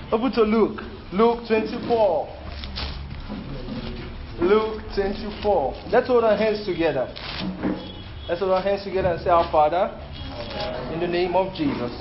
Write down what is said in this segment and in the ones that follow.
Open to Luke. Luke 24. Luke 24. Let's hold our hands together. Let's hold our hands together and say, Our Father, in the name of Jesus,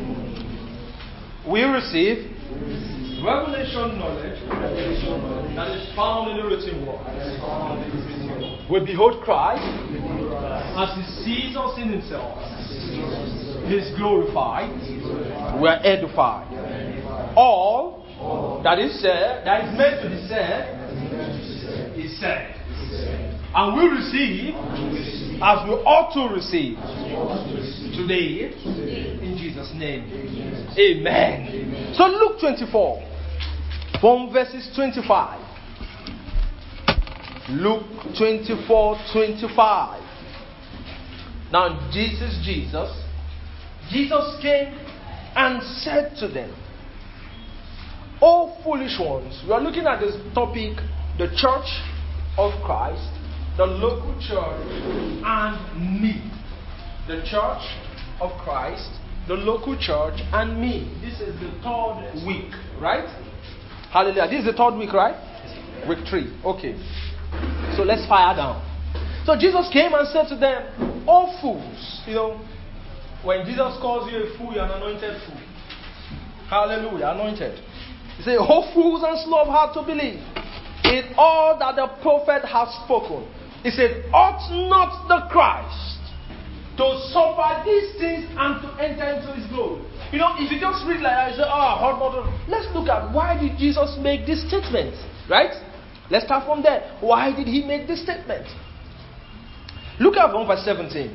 we receive revelation knowledge that is found in the written word. We behold Christ as He sees us in Himself. He is glorified. We are edified. All that is said, that is meant to be said, is said. And we receive as we ought to receive today in Jesus' name. Amen. So Luke 24 from verses 25. Luke 24:25. Now Jesus came and said to them, O foolish ones. We are looking at this topic, the church of Christ, the local church, and me. The church of Christ, the local church, and me. This is the third week, right? Hallelujah. This is the third week, right? Week 3. Okay. So let's fire down. So Jesus came and said to them, O fools. You know, when Jesus calls you a fool, you're an anointed fool. Hallelujah. Anointed. He said, O fools and slow of heart to believe in all that the prophet has spoken. He said, ought not the Christ to suffer these things and to enter into His glory? You know, if you just read like that, you say, let's look at why did Jesus make this statement, right? Let's start from there. Why did He make this statement? Look at verse 17.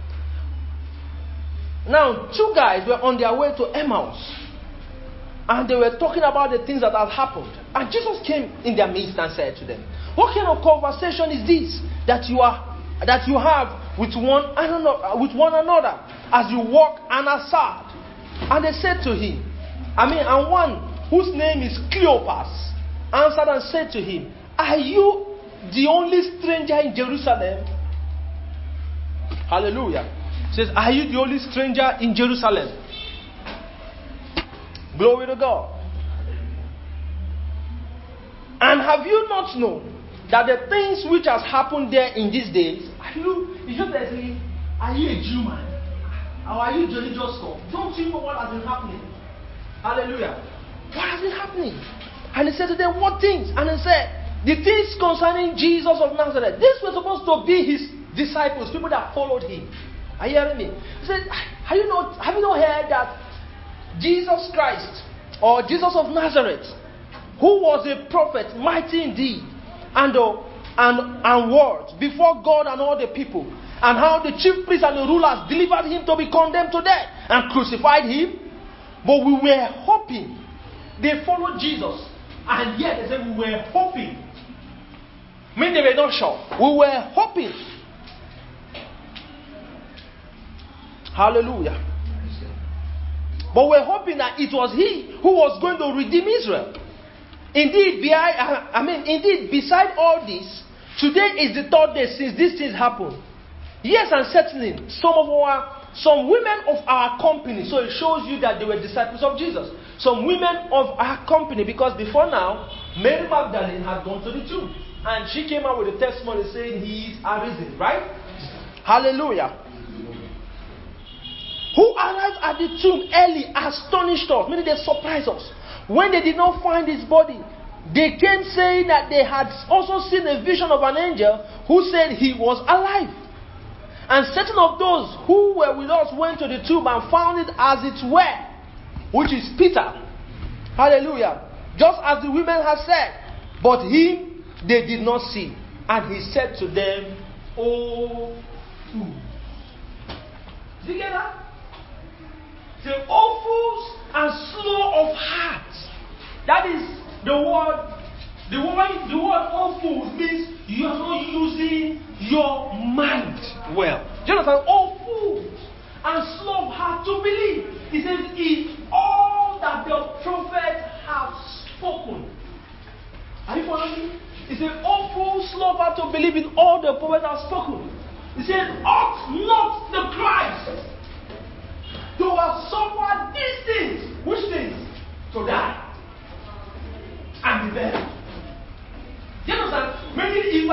Now, 2 guys were on their way to Emmaus, and they were talking about the things that had happened. And Jesus came in their midst and said to them, what kind of conversation is this that you have with one another as you walk and are sad? And they said to him, and one whose name is Cleopas answered and said to him, are you the only stranger in Jerusalem? Hallelujah. He says, are you the only stranger in Jerusalem? Glory to God. And have you not known that the things which has happened there in these days, it's just like saying, are you a Jew man? Or are you Johnny Josco? Don't you know what has been happening? Hallelujah. What has been happening? And he said to them, what things? And he said, the things concerning Jesus of Nazareth. These were supposed to be His disciples, people that followed Him. Are you hearing me? He said, have you not heard that Jesus Christ, or Jesus of Nazareth, who was a prophet, mighty indeed, and words before God and all the people, and how the chief priests and the rulers delivered Him to be condemned to death and crucified Him? But we were hoping. They followed Jesus, and yet they said we were hoping. I mean, they were not sure. We were hoping. Hallelujah. But we're hoping that it was He who was going to redeem Israel. Indeed, beside all this, today is the 3rd day since these things happened. Yes, and certainly some women of our company. So it shows you that they were disciples of Jesus. Some women of our company, because before now, Mary Magdalene had gone to the tomb, and she came out with a testimony saying He is arisen, right? Hallelujah. Who arrived at the tomb early, astonished us, meaning they surprised us. When they did not find His body, they came saying that they had also seen a vision of an angel who said He was alive. And certain of those who were with us went to the tomb and found it as it were, which is Peter. Hallelujah. Just as the women had said, but Him they did not see. And He said to them, O fools. Did you get that? The O fools and slow of heart. That is the word. The word O fools means you are not using your mind well. Do you understand? O fools and slow of heart to believe. He says, in all that the prophet has spoken. Are you following me? He said, O fools, slow of heart to believe in all the prophet has spoken. He said, ought not the Christ to have suffered these things. Which things? To die.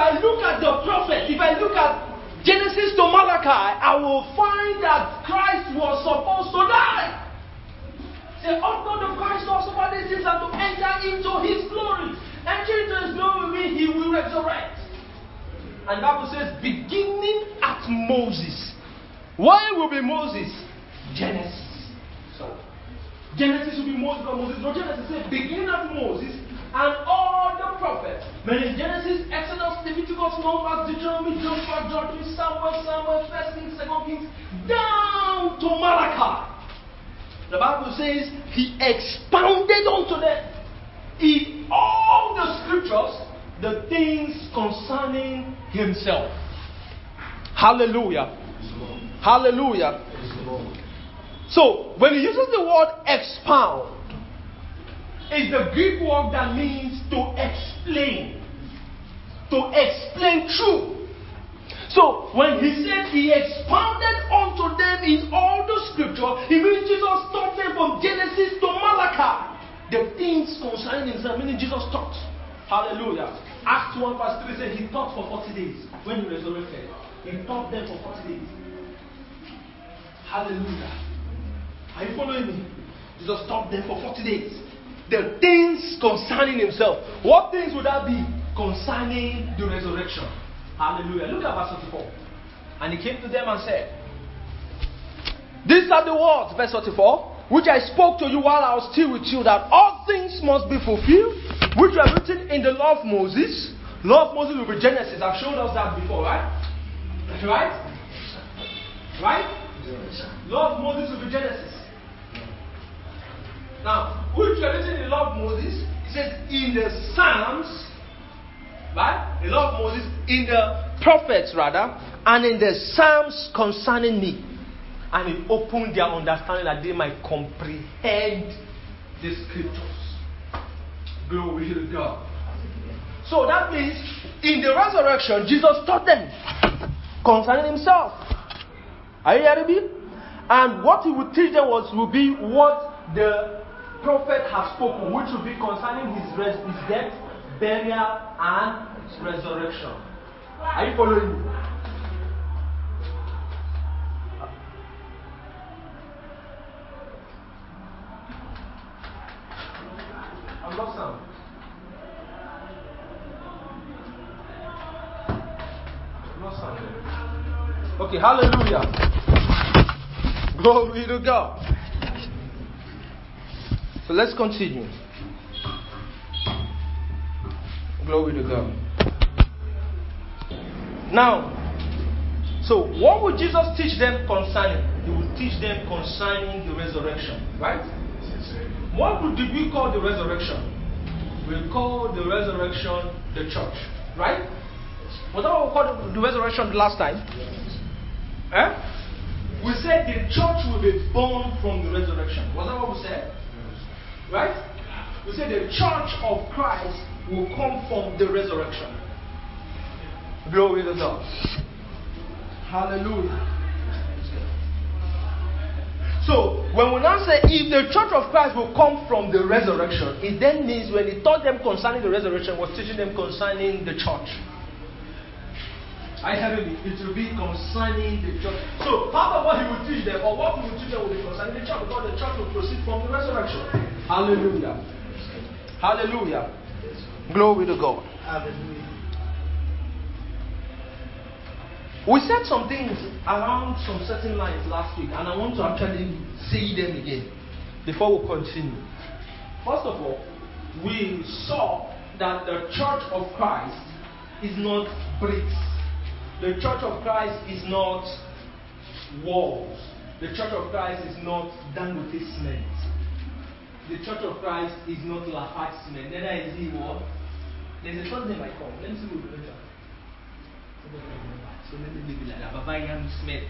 I look at the prophet, if I look at Genesis to Malachi, I will find that Christ was supposed to die. Say, ought not the Christ to suffer these things and to enter into his glory. Enter into his glory means he will resurrect. And the Bible says, beginning at Moses. Why will be Moses? Genesis. So, Genesis will be Moses, but Moses. No, Genesis says, beginning at Moses and all the prophets. Meaning Genesis, Exodus, Leviticus, Numbers, Deuteronomy, Joshua, Judges, Samuel, 1 Kings, 2 Kings, down to Malachi. The Bible says he expounded unto them in all the scriptures the things concerning himself. Hallelujah. Hallelujah. So, when he uses the word expound, it's the Greek word that means to explain. To explain truth. So, when he said he expounded unto them in all the scripture, it means Jesus taught them from Genesis to Malachi. The things concerning himself, meaning Jesus taught. Hallelujah. Acts 1 verse 3 says he taught for 40 days. When he resurrected, he taught them for 40 days. Hallelujah. Are you following me? Jesus taught them for 40 days. The things concerning himself. What things would that be? Concerning the resurrection. Hallelujah. Look at verse 34. And he came to them and said, these are the words, verse 34, which I spoke to you while I was still with you, that all things must be fulfilled, which were written in the law of Moses. Law of Moses will be Genesis. I've showed us that before, right? Right? Right? Law of Moses will be Genesis. Now, which were written in the law of Moses, it says in the Psalms, right? The law of Moses, in the prophets rather, and in the Psalms concerning me. And it opened their understanding that they might comprehend the scriptures. Glory to God. So that means in the resurrection, Jesus taught them concerning himself. Are you hearing me? And what he would teach them will be what the prophet has spoken, which will be concerning his death, burial, and resurrection. Are you following me? I'm not sound. I'm not sound. Okay, hallelujah. Glory to God. So let's continue. Glory to God. Now, so what would Jesus teach them concerning? He would teach them concerning the resurrection, right? What would we call the resurrection? We call the resurrection the church, right? Was that what we called the resurrection the last time? Eh? We said the church will be born from the resurrection. Was that what we said? Right? We said the church of Christ will come from the resurrection. Glory to God. Hallelujah. So, when we now say if the church of Christ will come from the resurrection, it then means when he taught them concerning the resurrection, was teaching them concerning the church. I have it will be concerning the church. So, part of what he will teach them, or what he will teach them, will be concerning the church, because the church will proceed from the resurrection. Hallelujah. Hallelujah. Glory to God. Hallelujah. We said some things around some certain lines last week, and I want to actually say them again before we continue. First of all, we saw that the church of Christ is not bricks. The church of Christ is not walls. The church of Christ is not Dangote cement. The church of Christ is not Lafarge cement. Neither is he what? There's a third name I call. Let me see what we enter. So let me leave it like that. Bavarian Smith.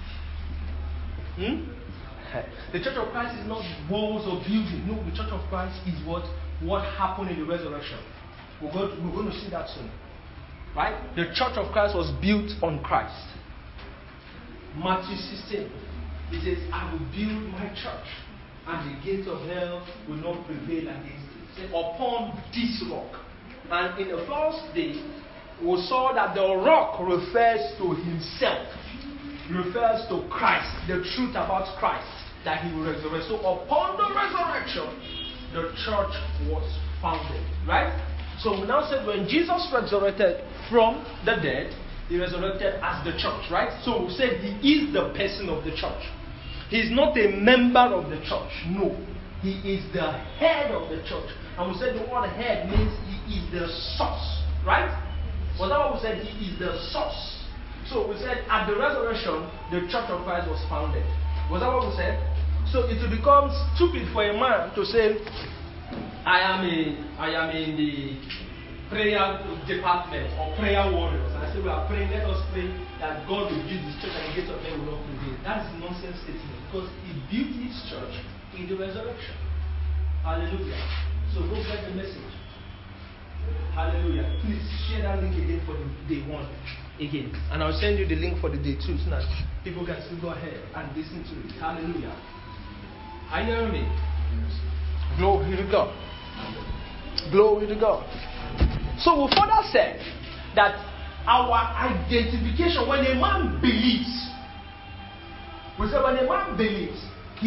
The church of Christ is not walls or building. No, the church of Christ is what happened in the resurrection. We're going to see that soon. Right? The church of Christ was built on Christ. Matthew 16. It says, I will build my church, and the gates of hell will not prevail against it. Say, upon this rock. And in the first day, we saw that the rock refers to himself, refers to Christ, the truth about Christ, that he will resurrect. So upon the resurrection, the church was founded, right? So we now said when Jesus resurrected from the dead, he resurrected as the church, right? So we said he is the person of the church. He is not a member of the church, no. He is the head of the church. And we said the word head means he is the source, right? Was that what we said? He is the source. So we said at the resurrection, the church of Christ was founded. Was that what we said? So it will become stupid for a man to say, I am in the prayer department or prayer warriors. And I say we are praying, let us pray that God will build his church and the gates of hell will not prevail. That is a nonsense statement because he built his church in the resurrection. Hallelujah. So go get the message. Hallelujah. Please share that link again for the day 1 again. And I'll send you the link for the day 2 so that people can still go ahead and listen to it. Hallelujah. Are you hearing me? Glory to God. Glory to God. So we further said that our identification, when a man believes, we said when a man believes,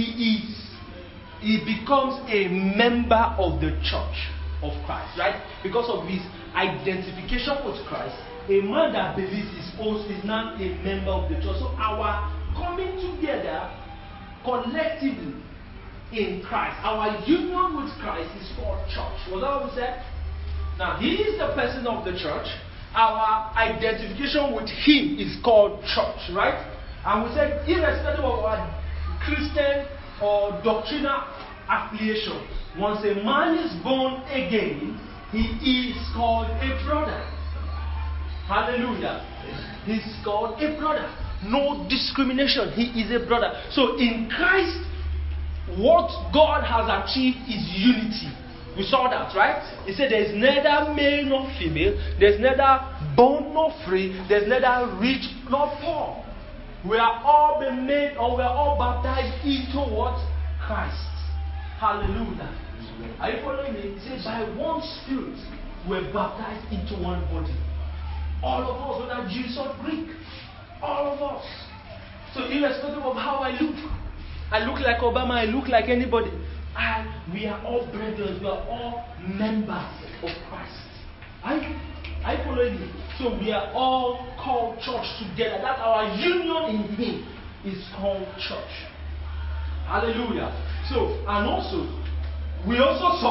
he becomes a member of the church of Christ, right? Because of his identification with Christ, a man that believes is now a member of the church. So our coming together collectively in Christ, our union with Christ is called church. Was that what we said? Now, he is the person of the church. Our identification with him is called church, right? And we said, irrespective of our Christian or doctrinal affiliation, once a man is born again, he is called a brother. Hallelujah. He's called a brother. No discrimination. He is a brother. So in Christ, what God has achieved is unity. We saw that, right? He said there is neither male nor female, there's neither bond nor free, there's neither rich nor poor. We are all being made, or we are all baptized into what? Christ. Hallelujah. Are you following me? He says by one Spirit we're baptized into one body. All of us, whether Jews or Greek, all of us. So irrespective of how I look like Obama, I look like anybody. We are all brethren, we are all members of Christ. Are you following me? So we are all called church together. That's our union in him is called church. Hallelujah. So, and also, we also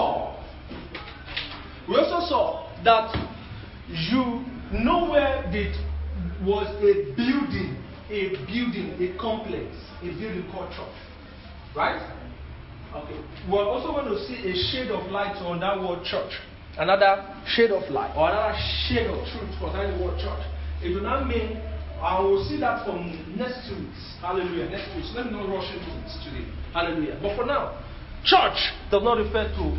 saw that nowhere was a building, a complex, a building called church. Right? Okay. We're also going to see a shade of light on that word church. Another shade of light or another shade of truth concerning the word church. It will not mean, I will see that from next 2 weeks. Hallelujah. Next week. So let me not rush into it today. Hallelujah. But for now, church does not refer to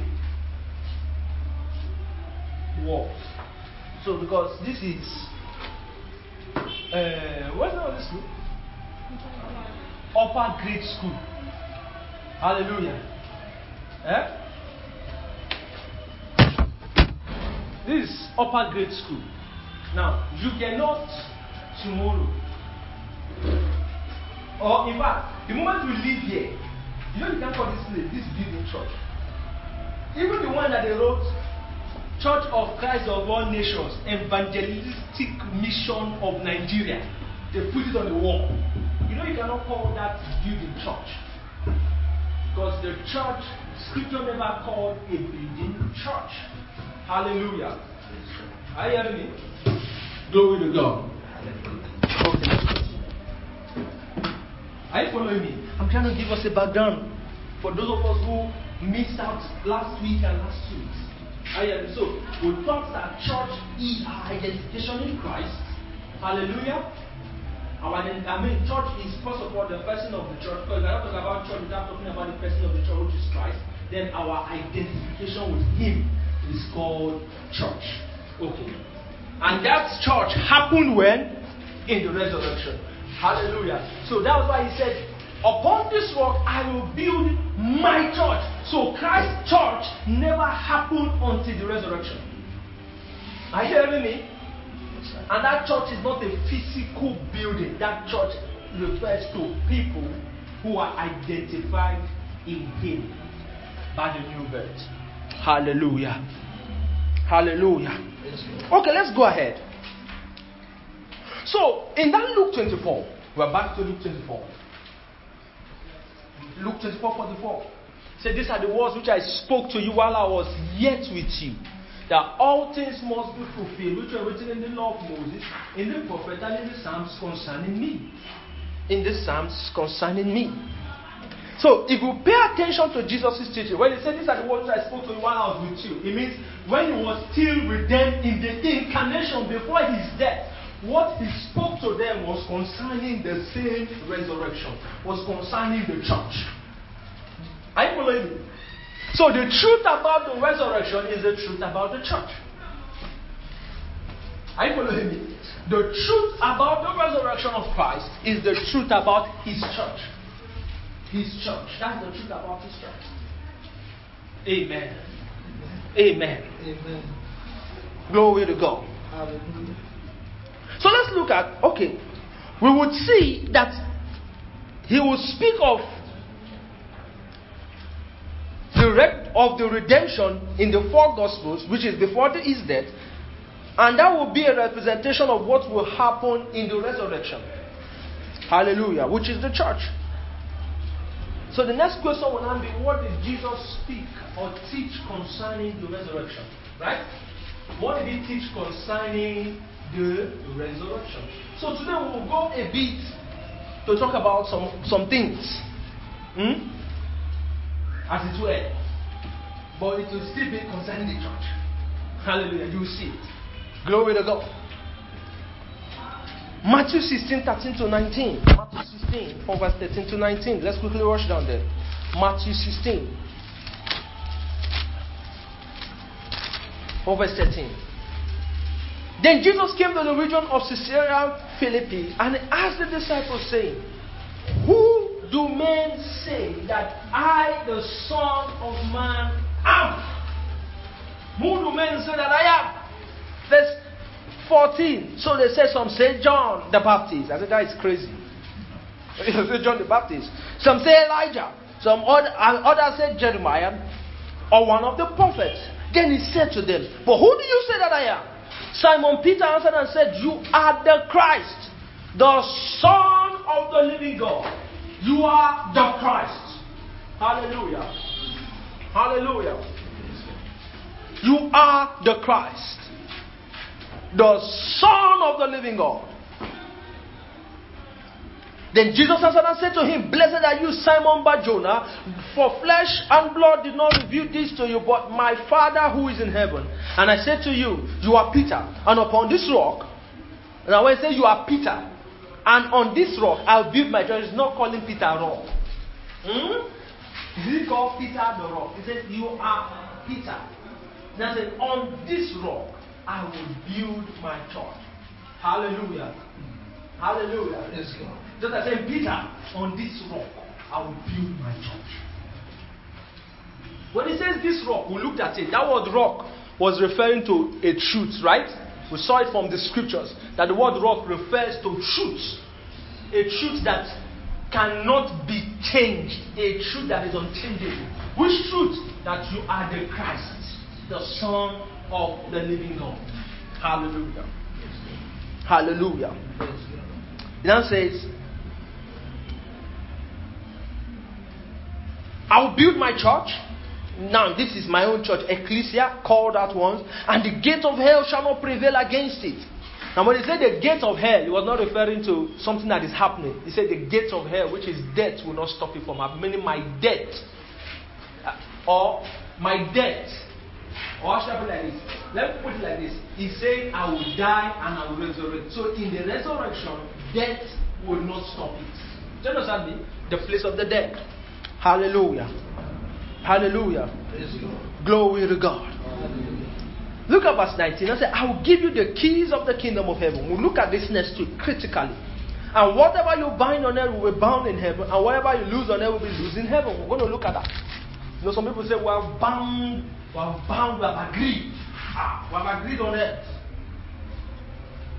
walls. So because this is what's the name of this school? Upper grade school. Hallelujah. This is upper grade school. Now, you cannot tomorrow, or in fact, the moment we leave here, you can't call this place, this building church. Even the one that they wrote, Church of Christ of all Nations, Evangelistic Mission of Nigeria, they put it on the wall. You cannot call that building church. Because the church, scripture never called a building church. Hallelujah. Are you hearing me? Glory to God. Okay. Are you following me? I'm trying to give us a background for those of us who missed out last week and last 2 weeks. So we thought that church is our identification in Christ. Hallelujah. Church is first of all the person of the church. Because if I don't talk about church without talking about the person of the church, which is Christ, then our identification with him is called church. Okay. And that church happened when? In the resurrection. Hallelujah. So that was why he said, upon this rock I will build my church. So Christ's church never happened until the resurrection. Are you hearing me? And that church is not a physical building. That church refers to people who are identified in Him by the new birth. Hallelujah. Hallelujah. Okay, let's go ahead. So, in that Luke 24, we're back to Luke 24. Luke 24:44. Say, these are the words which I spoke to you while I was yet with you, that all things must be fulfilled, which were written in the law of Moses, in the prophet, and in the Psalms concerning me. In the Psalms concerning me. So, if you pay attention to Jesus' teaching, when he said, these are the words I spoke to you while I was with you, it means when he was still with them in the incarnation before his death, what he spoke to them was concerning the same resurrection, was concerning the church. Are you following me? So, the truth about the resurrection is the truth about the church. Are you following me? The truth about the resurrection of Christ is the truth about his church. His church. That's the truth about his church. Amen. Amen. Amen. Glory to God. Hallelujah. So let's look at, okay, we would see that he will speak of the redemption in the four Gospels, which is before his death, and that will be a representation of what will happen in the resurrection. Hallelujah, which is the church. So the next question will now be, what did Jesus speak or teach concerning the resurrection? Right? What did he teach concerning the resurrection? So today we will go a bit to talk about some things. As it were. But it will still be concerning the church. Hallelujah. You will see it. Glory to God. Matthew 16:13-19. Matthew 16, from verse 13 to 19. Let's quickly rush down there. Matthew 16, from verse 13. Then Jesus came to the region of Caesarea Philippi and asked the disciples, saying, who do men say that I, the Son of Man, am? Who do men say that I am? Verse 14. So they say, some say John the Baptist. I said, that is crazy. They say John the Baptist. Some say Elijah. Some others say Jeremiah or one of the prophets. Then he said to them, but who do you say that I am? Simon Peter answered and said, you are the Christ, the Son of the living God. You are the Christ. Hallelujah. Hallelujah. You are the Christ, the Son of the living God. Then Jesus answered and said to him, blessed are you, Simon Bar-Jonah, for flesh and blood did not reveal this to you, but my Father who is in heaven. And I said to you, you are Peter, and upon this rock, and when I say you are Peter, and on this rock I'll build my church. It's not calling Peter rock. He called Peter the rock. He said, you are Peter. And I said, on this rock I will build my church. Hallelujah. Hallelujah. Yes, God. Just as I said, Peter, on this rock I will build my church. When he says this rock, we looked at it. That word rock was referring to a truth, right? We saw it from the scriptures that the word rock refers to truth. A truth that cannot be changed. A truth that is unchangeable. Which truth? That you are the Christ, the Son of the living God. Hallelujah. Hallelujah. It now says, I will build my church. Now, this is my own church, Ecclesia, called out once, and the gate of hell shall not prevail against it. And when he said the gate of hell, he was not referring to something that is happening. He said the gate of hell, which is death, will not stop it from happening. Meaning my death. Or my death. Or how should I put it like this? Let me put it like this. He's saying, I will die and I will resurrect. So in the resurrection, death will not stop it. Do you understand me? The place of the dead. Hallelujah. Hallelujah. Glory to God. Hallelujah. Look at verse 19. I said, I will give you the keys of the kingdom of heaven. We'll look at this next week critically. And whatever you bind on earth will be bound in heaven. And whatever you lose on earth will be loosed in heaven. We're going to look at that. You know, some people say, we have agreed. We have agreed on earth.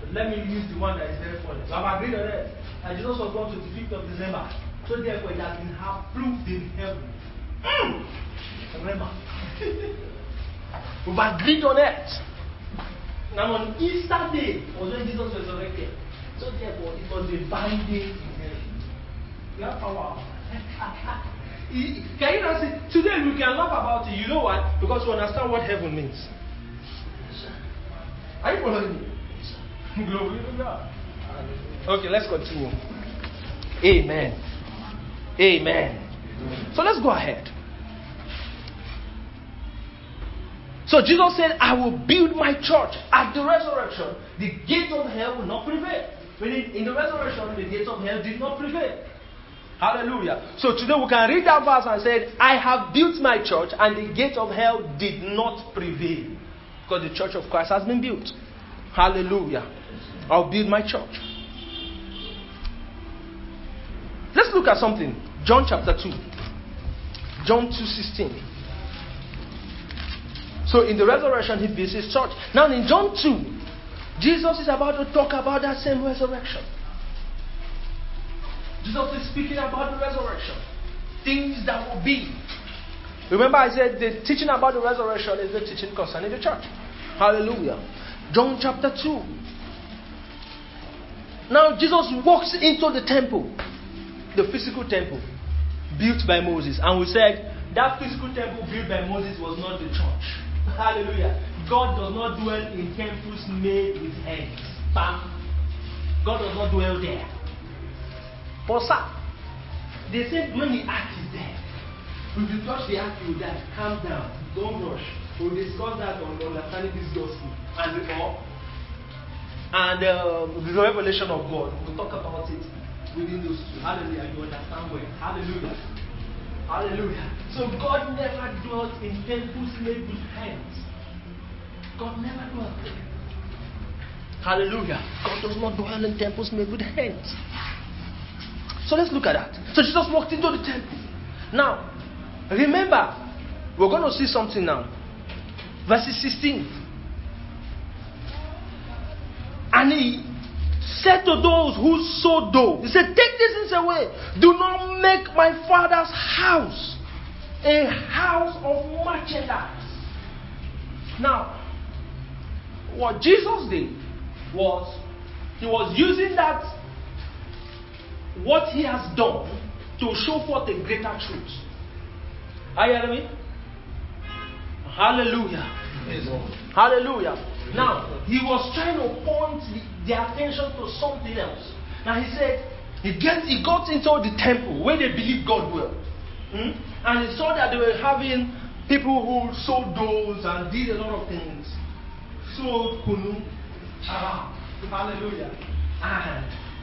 let me use the one that is very funny. So I've agreed on it. And Jesus was born 25th of December. So therefore it has been approved in heaven. Remember. We've agreed on it. Now on Easter Day was when Jesus was resurrected. So therefore it was a binding in heaven. You have power. Can you not see? Today we can laugh about it. You know why? Because we understand what heaven means. Are you following me? Glory to God. Okay, let's continue. Amen. Amen. So let's go ahead. So Jesus said, I will build my church. At the resurrection, the gates of hell will not prevail. Meaning, in the resurrection, the gates of hell did not prevail. Hallelujah. So today we can read that verse and say, I have built my church and the gate of hell did not prevail. Because the church of Christ has been built. Hallelujah. I'll build my church. Let's look at something. John chapter 2. John 2:16. So in the resurrection, he builds his church. Now in John 2, Jesus is about to talk about that same resurrection. Jesus is speaking about the resurrection. Things that will be. Remember I said the teaching about the resurrection is the teaching concerning the church. Hallelujah. John chapter 2. Now Jesus walks into the temple. The physical temple built by Moses. And we said that physical temple built by Moses was not the church. Hallelujah. God does not dwell in temples made with hands. Bam. God does not dwell there. For some, they said when the ark is there, if you touch the ark, you will die. Calm down. Don't rush. We'll discuss that on understanding this gospel and the revelation of God. We'll talk about it within those two. Hallelujah. You understand well. Hallelujah. Hallelujah. So God never dwelt in temples made with hands. God never dwelt there. Hallelujah. God does not dwell in temples made with hands. So let's look at that. So Jesus walked into the temple. Now, remember, we're going to see something now. Verse 16. And he said to those who sowed dough, he said, take these things away. Do not make my father's house a house of merchandise. Now, what Jesus did was, he was using that, what he has done, to show forth a greater truth. Are you hearing me? Hallelujah. Hallelujah. Now, he was trying to point their attention to something else. Now, he said, he got into the temple where they believed God well. And he saw that they were having people who sold doughs and did a lot of things. Sold kunu. Hallelujah. And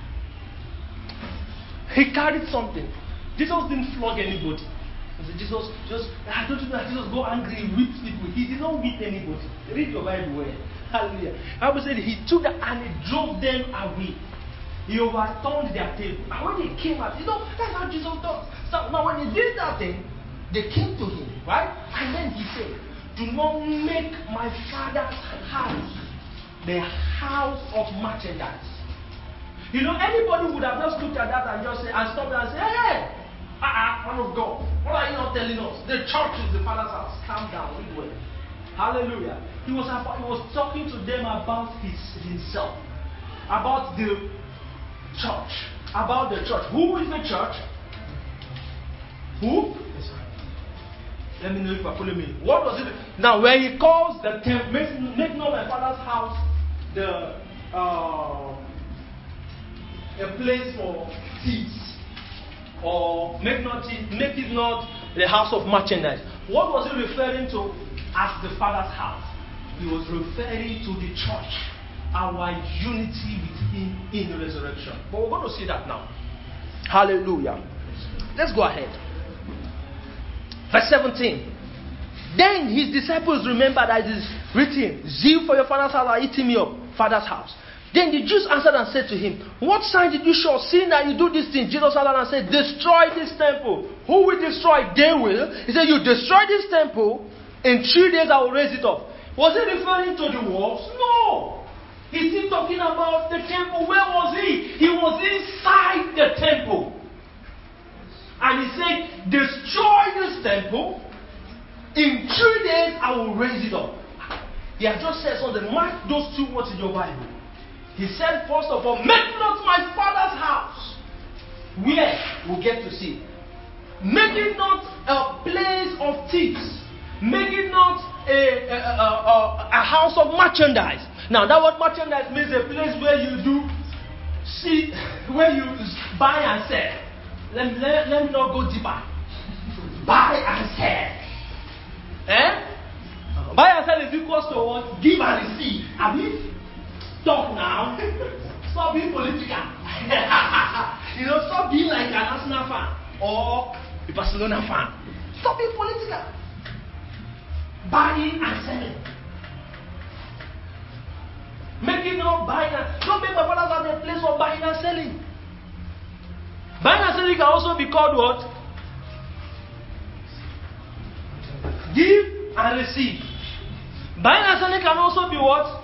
he carried something. Jesus didn't flog anybody. Jesus go angry, he whipped people. He did not whip anybody. Read your Bible well. Hallelujah. The Bible said he took that and he drove them away. He overturned their table. And when they came out, that's how Jesus does. So now when he did that thing, they came to him, right? And then he said, do not make my father's house the house of merchandise. Anybody would have just looked at that and just say, and stopped and say, hey, man of God, what are you not telling us? The church is the Father's house. Calm down, read well. Hallelujah. He was talking to them about himself, about the church, about the church. Who is the church? Who? Let me know if you follow me. What was it? Now, when he calls the temple, make not my Father's house a place for thieves, or make it not the house of merchandise. What was he referring to as the Father's house? He was referring to the church, our unity with him in the resurrection. But we're going to see that now. Hallelujah. Let's go ahead. Verse 17. Then his disciples remembered that it is written, zeal for your father's house are eating me up, father's house. Then the Jews answered and said to him, what sign did you show, seeing that you do these things? Jesus answered and said, destroy this temple. Who will destroy? They will. He said, you destroy this temple, in 3 days I will raise it up. Was he referring to the walls? No. Is he talking about the temple? Where was he? He was inside the temple. And he said, destroy this temple. In 3 days, I will raise it up. He had just said something. Mark those 2 words in your Bible. He said, first of all, make not my father's house where we'll get to see. Make it not a place of thieves. Make it not a house of merchandise. Now, that word merchandise means a place where you do see, where you buy and sell. Let me not go deeper. Buy and sell. Buy and sell is equals to what? Give and receive. Have you talk now? Stop being political. Stop being like an Arsenal fan or a Barcelona fan. Stop being political. Buying and selling. Make it not buying and don't make my father's house a place of buying and selling. Buying and selling can also be called what? Give and receive. Buying and selling can also be what?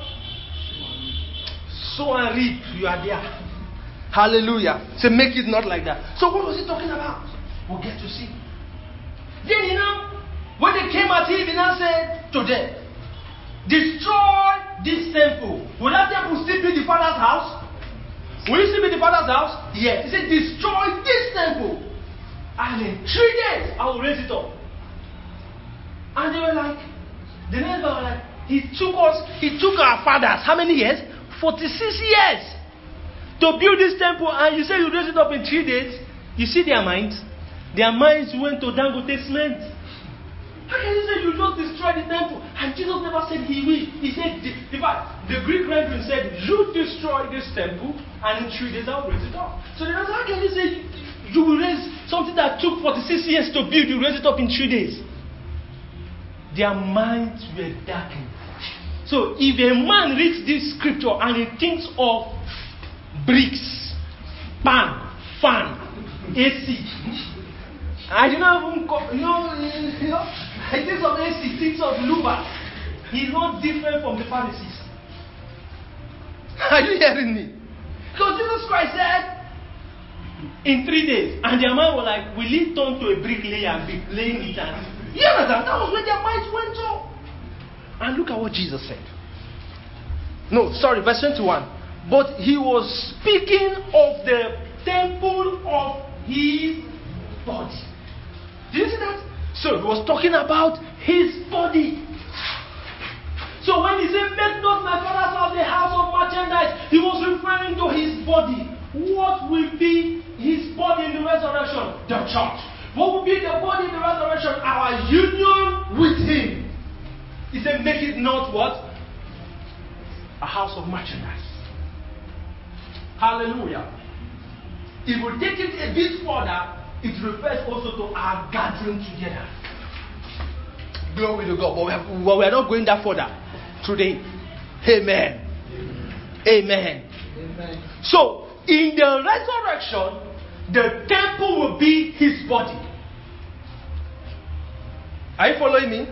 Sow and reap. You are there. Hallelujah. So make it not like that. So what was he talking about? We'll get to see. Then when they came at him, he now said to them, destroy this temple. Will that temple still be the Father's house? Will it still be the Father's house? Yes. He said, destroy this temple. And in 3 days, I will raise it up. And they were like, the neighbors were like, he took our fathers, how many years? 46 years to build this temple, and you say you raise it up in 3 days. You see their minds? Their minds went to Dangote cement. How can you say you just destroy the temple? And Jesus never said he will. He said, in fact, the Greek rendering said, you destroy this temple, and in 3 days I'll raise it up. So then how can you say you will raise something that took 46 years to build, you raise it up in 3 days? Their minds were darkened. So if a man reads this scripture and he thinks of bricks, pan, fan, AC, I do not even, he thinks of AC, thinks of Luba. He's not different from the Pharisees. Are you hearing me? Because Jesus Christ said, in 3 days, and their mind was like, will he turn to a bricklayer and be laying it? And you understand? That was where their minds went to. And look at what Jesus said. No, sorry, verse 21. But he was speaking of the temple of his body. Do you see that? So he was talking about his body. So when he said, make not my father's house a house of merchandise, he was referring to his body. What will be his body in the resurrection? The church. What will be the body in the resurrection? Our union with him. He said, make it not what? A house of merchandise. Hallelujah. If we take it a bit further, it refers also to our gathering together. Glory to God. But we are not going that further today. Amen. Amen. Amen. So, in the resurrection, the temple will be his body. Are you following me?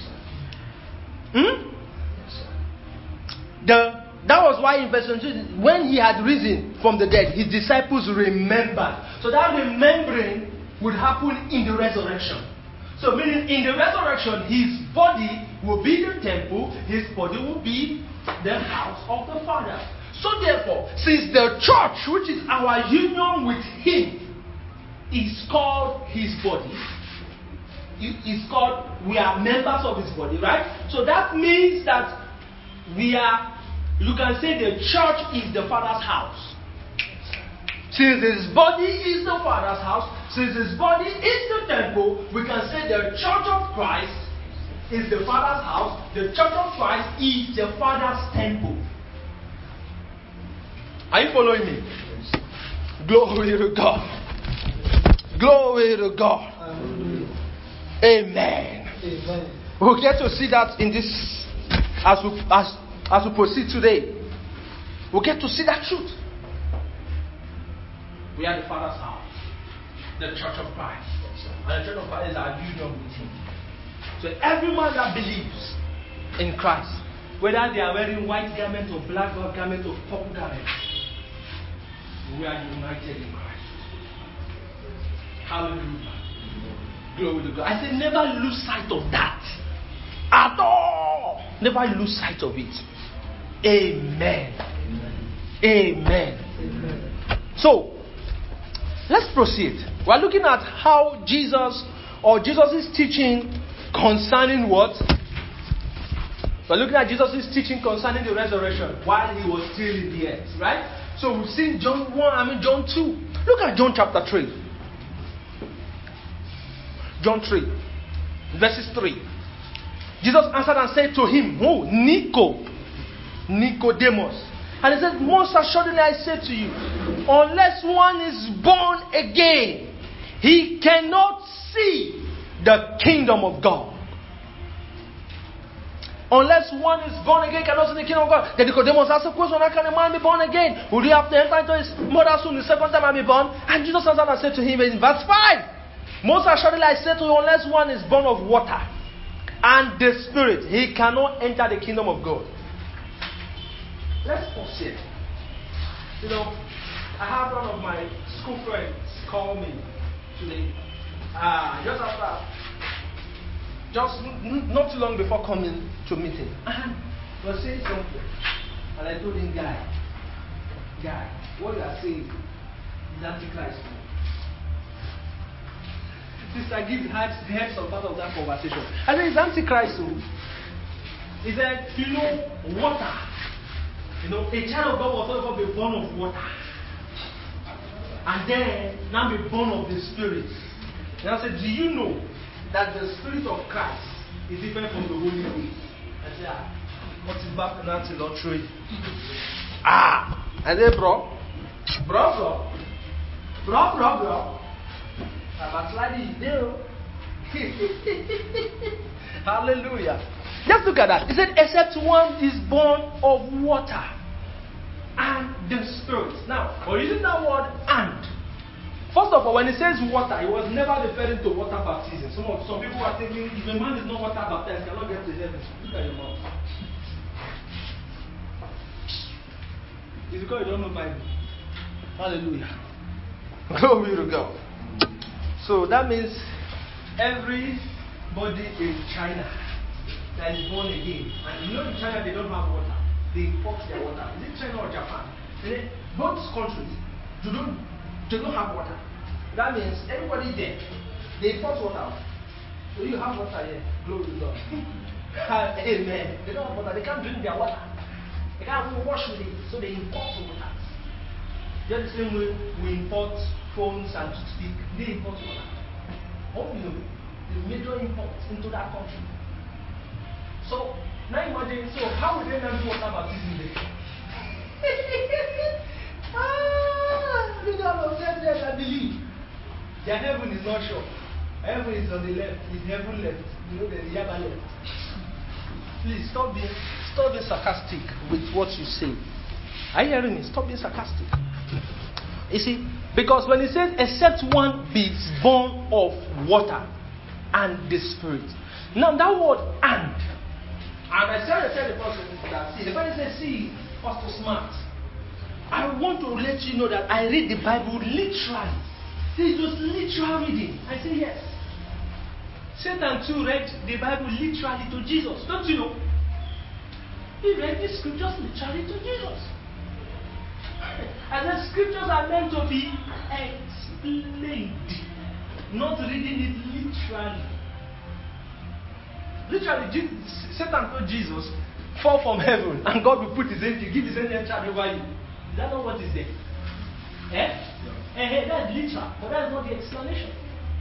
That was why in verse 22, when he had risen from the dead, his disciples remembered. So that remembering would happen in the resurrection. So meaning in the resurrection, his body will be the temple, his body will be the house of the Father. So therefore, since the church, which is our union with him, is called his body, is called, we are members of his body, right? So that means that we are, you can say the church is the Father's house. Since his body is the Father's house, since his body is the temple, we can say the church of Christ is the Father's house, the church of Christ is the Father's temple. Are you following me? Glory to God. Glory to God. Amen. Amen. We'll get to see that in this as we proceed today. We'll get to see that truth. We are the Father's house, the church of Christ. And the church of Christ is our union with him. So every man that believes in Christ whether they are wearing white garment or black garment or purple garment, we are united in Christ. Hallelujah. Glory to God. I say never lose sight of that. At all. Never lose sight of it. Amen. Amen. Amen. So, let's proceed. We're looking at how Jesus is teaching concerning what? We're looking at Jesus' teaching concerning the resurrection while he was still in the earth, right? So we've seen John 2. Look at John chapter 3. John 3, verses 3. Jesus answered and said to him, Nicodemus. And he said, most assuredly I say to you, unless one is born again, he cannot see the kingdom of God. Unless one is born again, cannot see the kingdom of God. Then Nicodemus asked a question, how can a man be born again? Would he have to enter into his mother's womb the second time and be born? And Jesus answered and said to him in verse 5, most assuredly I say to you, unless one is born of water and the Spirit, he cannot enter the kingdom of God. Let's pause here. You know, I had one of my school friends call me today. Just not too long before coming to meeting. And he was saying something. And I told him, guy, what you are saying is Antichrist. Sister Gibbs had some part of that conversation. I said, it's Antichrist. He said, water. A child of God was also be born of water. And then now be born of the Spirit. And I said, do you know that the Spirit of Christ is different from the Holy Ghost? I said, what is back now to not trade? I said, bro. I'm sliding you. Hallelujah. Let's look at that. He said, except one is born of water and the Spirit. Now, we're using that word and. First of all, when he says water, he was never referring to water baptism. Some people are thinking, if a man is not water baptized, he cannot get to heaven. Look at your mouth. It's because you don't know Bible. Hallelujah. Glory to God. So that means everybody in China that is born again, and in China they don't have water, they import their water. Is it China or Japan? Both countries they don't have water. That means everybody there, they import water. So you have water here. Glory to God. Amen. They don't have water. They can't drink their water. They can't even wash with it. So they import water. Just the same way we import phones and toothpick. They import water. The major import into that country. So now imagine, how would they not do water baptism there? Look at all of them there that believe. Their heaven is not sure. Heaven is on the left. Is heaven left? There's Yaba left. Please stop being sarcastic with what you say. Are you hearing me? Stop being sarcastic. You see, because when it says, except one be born of water and the Spirit. Now that word and I tell the person that, see, the person says, see, Pastor Smart, I want to let you know that I read the Bible literally. See, it was literal reading. I say yes. Satan too read the Bible literally to Jesus. Don't you know? He read the scriptures literally to Jesus. And the scriptures are meant to be explained, not reading it literally. Literally, Satan told Jesus, fall from heaven, and God will put his angel, give his angel charge over you. Is that not what is there? That's literal, but that's not the explanation.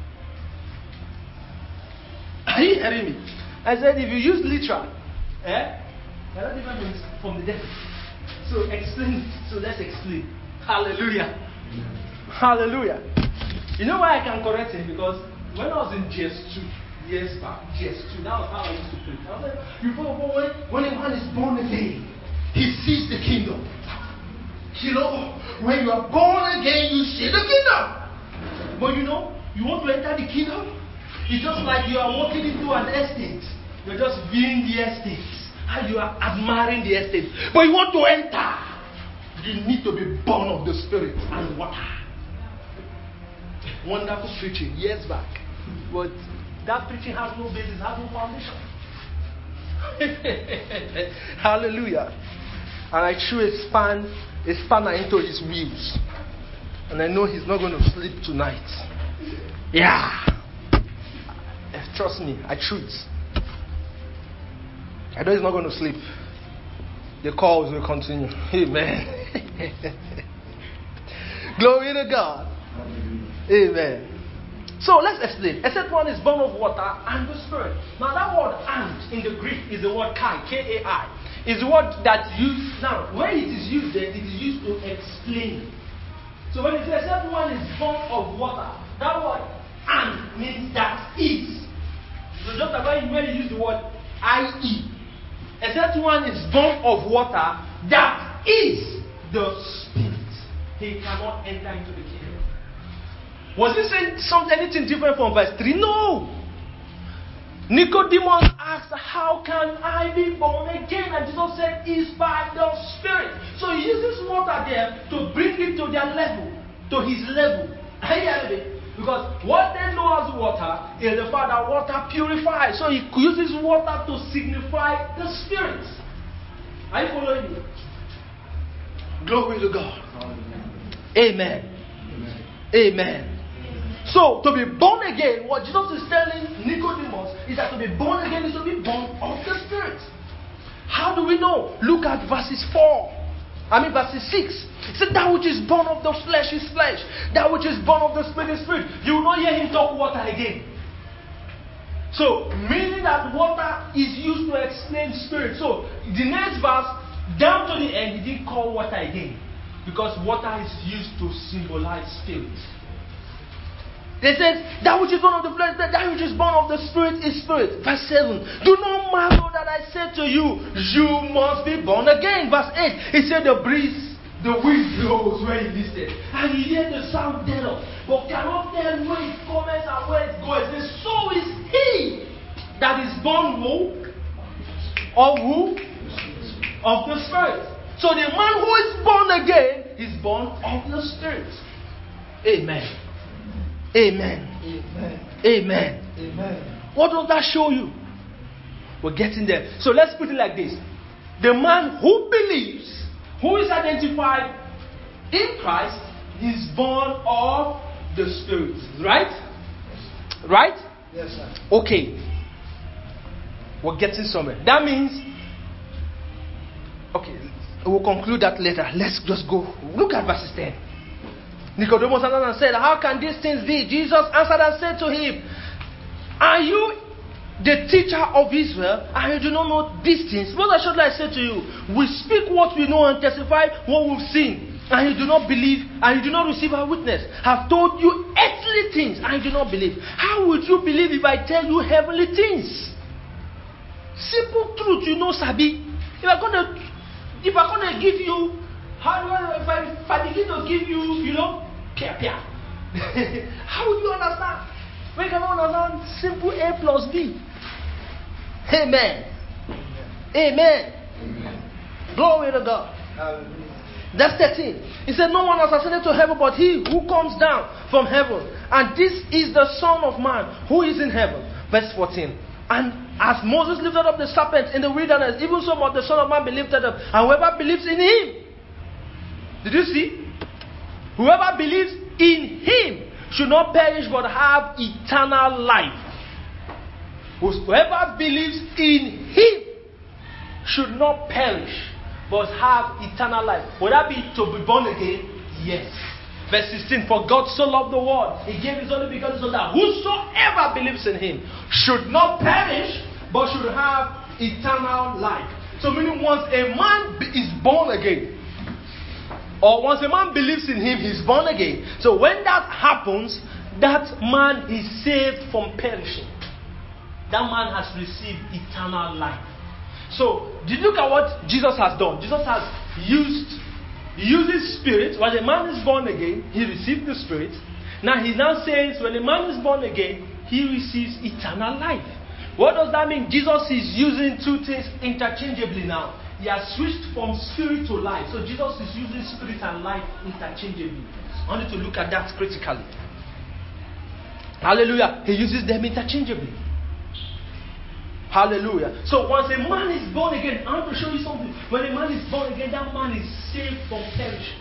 Are you hearing me? I said, if you use literal, you're not different from the devil. So explain it. So let's explain. Hallelujah. Hallelujah. You know why I can correct him? Because when I was in GS2, years back, GS2, that was how I used to preach. I was like, when a man is born again, he sees the kingdom. When you are born again, you see the kingdom. But you want to enter the kingdom? It's just like you are walking into an estate. You're just viewing the estate. and you are admiring the estate. But you want to enter. You need to be born of the Spirit and water. Wonderful preaching years back. But that preaching has no basis, has no foundation. Hallelujah. And I threw a spanner into his wheels. And I know he's not going to sleep tonight. Yeah. Trust me, I threw it. I know he's not going to sleep. The calls will continue. Amen. Glory to God. Amen. So let's explain. Except one is born of water and the Spirit. Now that word "and" in the Greek is the word kai, K-A-I. Is the word that's used. Now, when it is used there, it is used to explain. So when it says except one is born of water, that word "and" means that is. So just like when you use the word "i.e." Except one is born of water, that is the Spirit. He cannot enter into the kingdom. Was he saying anything different from verse 3? No. Nicodemus asked, how can I be born again? And Jesus said, it's by the Spirit. So he uses water there to bring it to their level, to his level. Because what they know as water is the fact that water purifies. So he uses water to signify the Spirit. Are you following me? Glory to God. Amen. Amen. Amen. So, to be born again, what Jesus is telling Nicodemus is that to be born again is to be born of the Spirit. How do we know? Look at verses 6. He said, that which is born of the flesh is flesh. That which is born of the Spirit is spirit. You will not hear him talk water again. So, meaning that water is used to explain spirit. So, the next verse, down to the end, he didn't call water again. Because water is used to symbolize spirit. They says, that which is born of the flesh, that which is born of the Spirit is spirit. Verse 7. Do not marvel that I said to you, you must be born again. Verse 8. He said the wind blows where it listed. And you hear the sound thereof, but cannot tell where it comes and where it goes. It says, so is he that is born who? Of who? Of the Spirit. So the man who is born again is born of the Spirit. Amen. Amen. Amen. Amen. Amen. What does that show you? We're getting there. So let's put it like this. The man who believes, who is identified in Christ, is born of the Spirit. Right? Right? Yes, sir. Okay. We're getting somewhere. That means, okay, we'll conclude that later. Let's just go. Look at verses 10. Nicodemus answered and said, how can these things be? Jesus answered and said to him, are you the teacher of Israel, and you do not know these things? What should I say to you? We speak what we know and testify what we've seen, and you do not believe, and you do not receive our witness. Have told you earthly things, and you do not believe. How would you believe if I tell you heavenly things? Simple truth, you know, Sabi. If I'm gonna give you, if I begin to give you, pia. How would you understand? We cannot understand simple A plus B. Amen. Amen. Amen. Glory to God. Hallelujah. Verse 13. He said, no one has ascended to heaven but he who comes down from heaven. And this is the Son of Man who is in heaven. Verse 14. And as Moses lifted up the serpent in the wilderness, even so must the Son of Man be lifted up. And whoever believes in him. Did you see? Whoever believes in him should not perish but have eternal life. Whoever believes in him should not perish but have eternal life. Would that be to be born again? Yes. Verse 16. For God so loved the world, he gave his only begotten Son, that whosoever believes in him should not perish but should have eternal life. So meaning once a man is born again, or once a man believes in him, he's born again. So when that happens, that man is saved from perishing. That man has received eternal life. So, did you look at what Jesus has done? Jesus has uses spirit. When a man is born again, he received the Spirit. Now he now says, when a man is born again, he receives eternal life. What does that mean? Jesus is using two things interchangeably now. He has switched from spirit to life. So Jesus is using spirit and life interchangeably. I want you to look at that critically. Hallelujah. He uses them interchangeably. Hallelujah. So once a man is born again, I want to show you something. When a man is born again, that man is saved from perishing.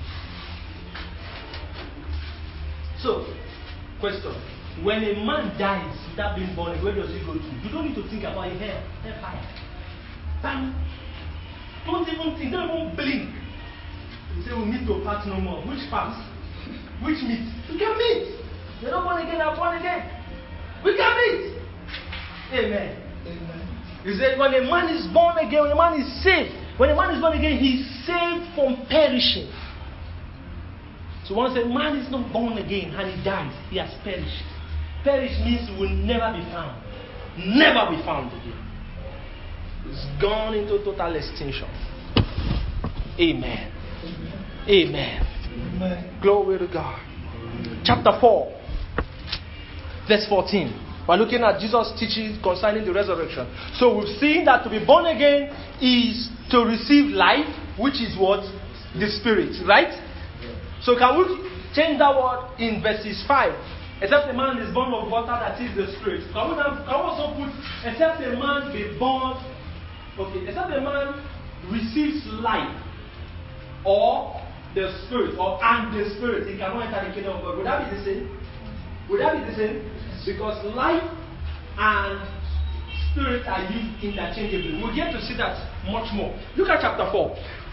So, question. When a man dies without being born again, where does he go to? You don't need to think about it. Hellfire. Bam. Don't even think, don't even blink. You say we meet to part no more. Which part? Which meet? We can meet. They're not born again, they're born again. We can meet. Amen. He said when a man is born again, when a man is saved, when a man is born again, he's saved from perishing. So once a man is not born again and he dies, he has perished. Perish means he will never be found. Never be found again. It's gone into total extinction. Amen. Amen. Amen. Glory to God. Chapter 4, verse 14. We're looking at Jesus' teaching concerning the resurrection. So we've seen that to be born again is to receive life, which is what? The Spirit, right? So can we change that word in verses 5? Except a man is born of water, that is the Spirit. Can we also put, except a man be born, except a man receives life, or the Spirit, and the Spirit, he cannot enter the kingdom of God. Would that be the same? Would that be the same? Because life and Spirit are used interchangeably. We'll get to see that much more. Look at chapter 4.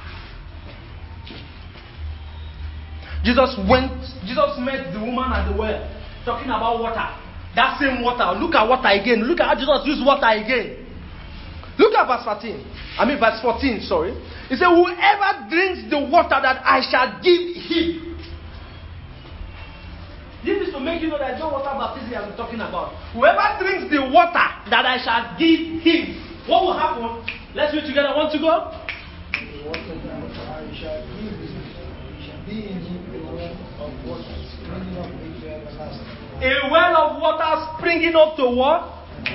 Jesus met the woman at the well, talking about water. That same water. Look at water again. Look at how Jesus used water again. Look at verse 14, sorry. He said, whoever drinks the water that I shall give him. This is to make you know that no water baptism I'm talking about. Whoever drinks the water that I shall give him, what will happen? Let's read together. Want to go? The water that I shall give him shall be in him a well of water springing up into everlasting. A well of water springing up to what?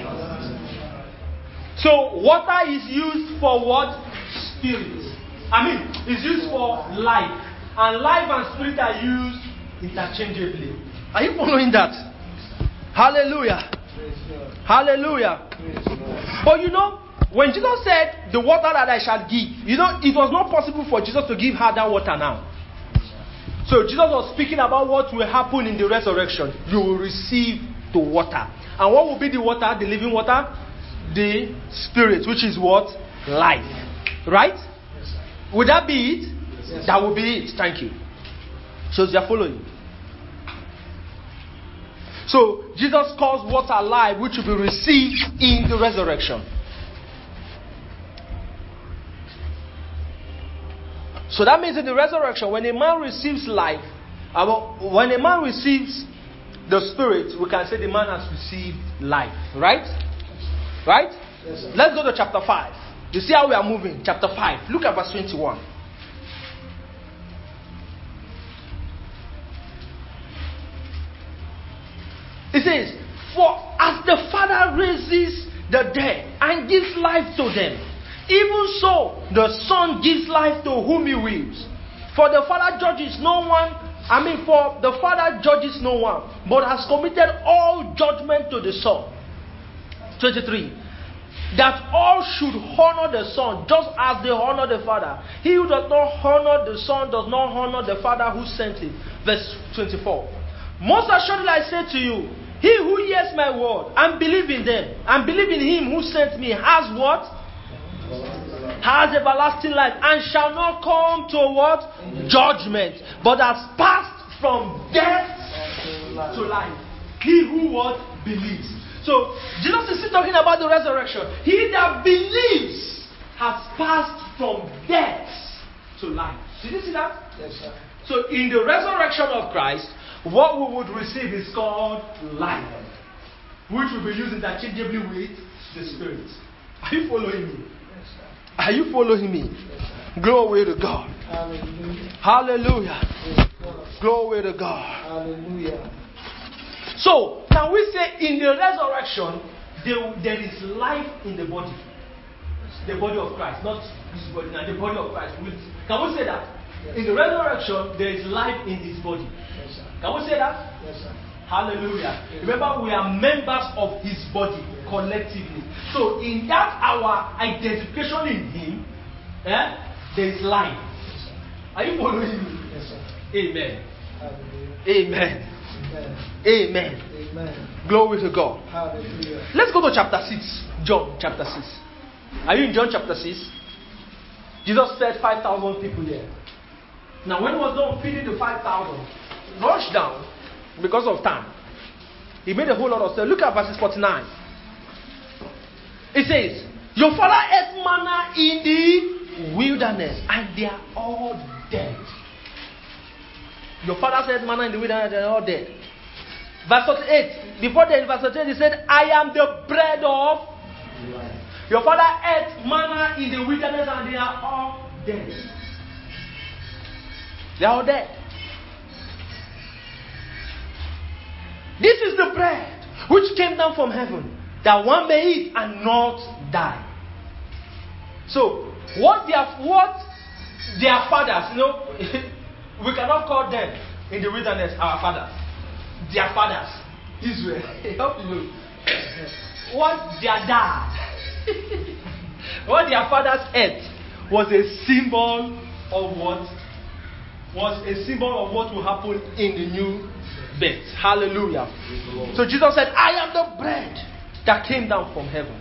So water is used for what? Spirit. It's used for life. And life and spirit are used interchangeably. Are you following that? Hallelujah. Hallelujah. But when Jesus said, the water that I shall give, it was not possible for Jesus to give her that water now. So Jesus was speaking about what will happen in the resurrection. You will receive the water. And what will be the water, the living water? The Spirit, which is what? Life. Right? Would that be it? Yes. That will be it. Thank you. So you're following. So Jesus calls water life, which will be received in the resurrection. So that means in the resurrection, when a man receives life, when a man receives the Spirit, we can say the man has received life. Right? Right? Yes, sir. Let's go to chapter 5. You see how we are moving? Chapter 5. Look at verse 21. It says, for as the Father raises the dead and gives life to them, even so the Son gives life to whom he wills. For the Father judges no one, but has committed all judgment to the Son. 23. That all should honor the Son, just as they honor the Father. He who does not honor the Son does not honor the Father who sent him. Verse 24. Most assuredly I say to you, he who hears my word and believe in them, and believe in him who sent me, has what? Has everlasting life, and shall not come to what? Judgment, but has passed from death to life. He who what? Believes. So Jesus is still talking about the resurrection. He that believes has passed from death to life. Did you see that? Yes, sir. So in the resurrection of Christ, what we would receive is called life, which will be used interchangeably with the Spirit. Are you following me? Yes, sir. Are you following me? Yes, glory to God. Hallelujah. Hallelujah. Yes, glory to God. hallelujah. So, can we say in the resurrection, there is life in the body. The body of Christ, not this body now, the body of Christ. Can we say that? Yes. In the resurrection, there is life in his body. Yes, sir. Can we say that? Yes, sir. Hallelujah. Yes. Remember, we are members of his body collectively. So, in that our identification in him, there is life. Yes, sir. Are you following me? Yes, sir. Amen. Hallelujah. Amen. Amen. Amen. Amen. Glory to God. Hallelujah. Let's go to chapter 6. John chapter 6. Are you in John chapter 6? Jesus fed 5,000 people here. Now, when he was done feeding the 5,000, rushed down because of time. He made a whole lot of stuff. Look at verses 49. It says, your father ate manna in the wilderness, and they are all dead. Your father said manna in the wilderness, they are all dead. Verse 48. Before then, verse 48, he said, I am the bread of life. Your father ate manna in the wilderness, and they are all dead. They are all dead. This is the bread which came down from heaven, that one may eat and not die. So, what their fathers, we cannot call them in the wilderness our fathers. Their fathers, Israel. Help you. What their dad, what their fathers ate was a symbol of what? Was a symbol of what will happen in the new birth. Hallelujah. So Jesus said, I am the bread that came down from heaven.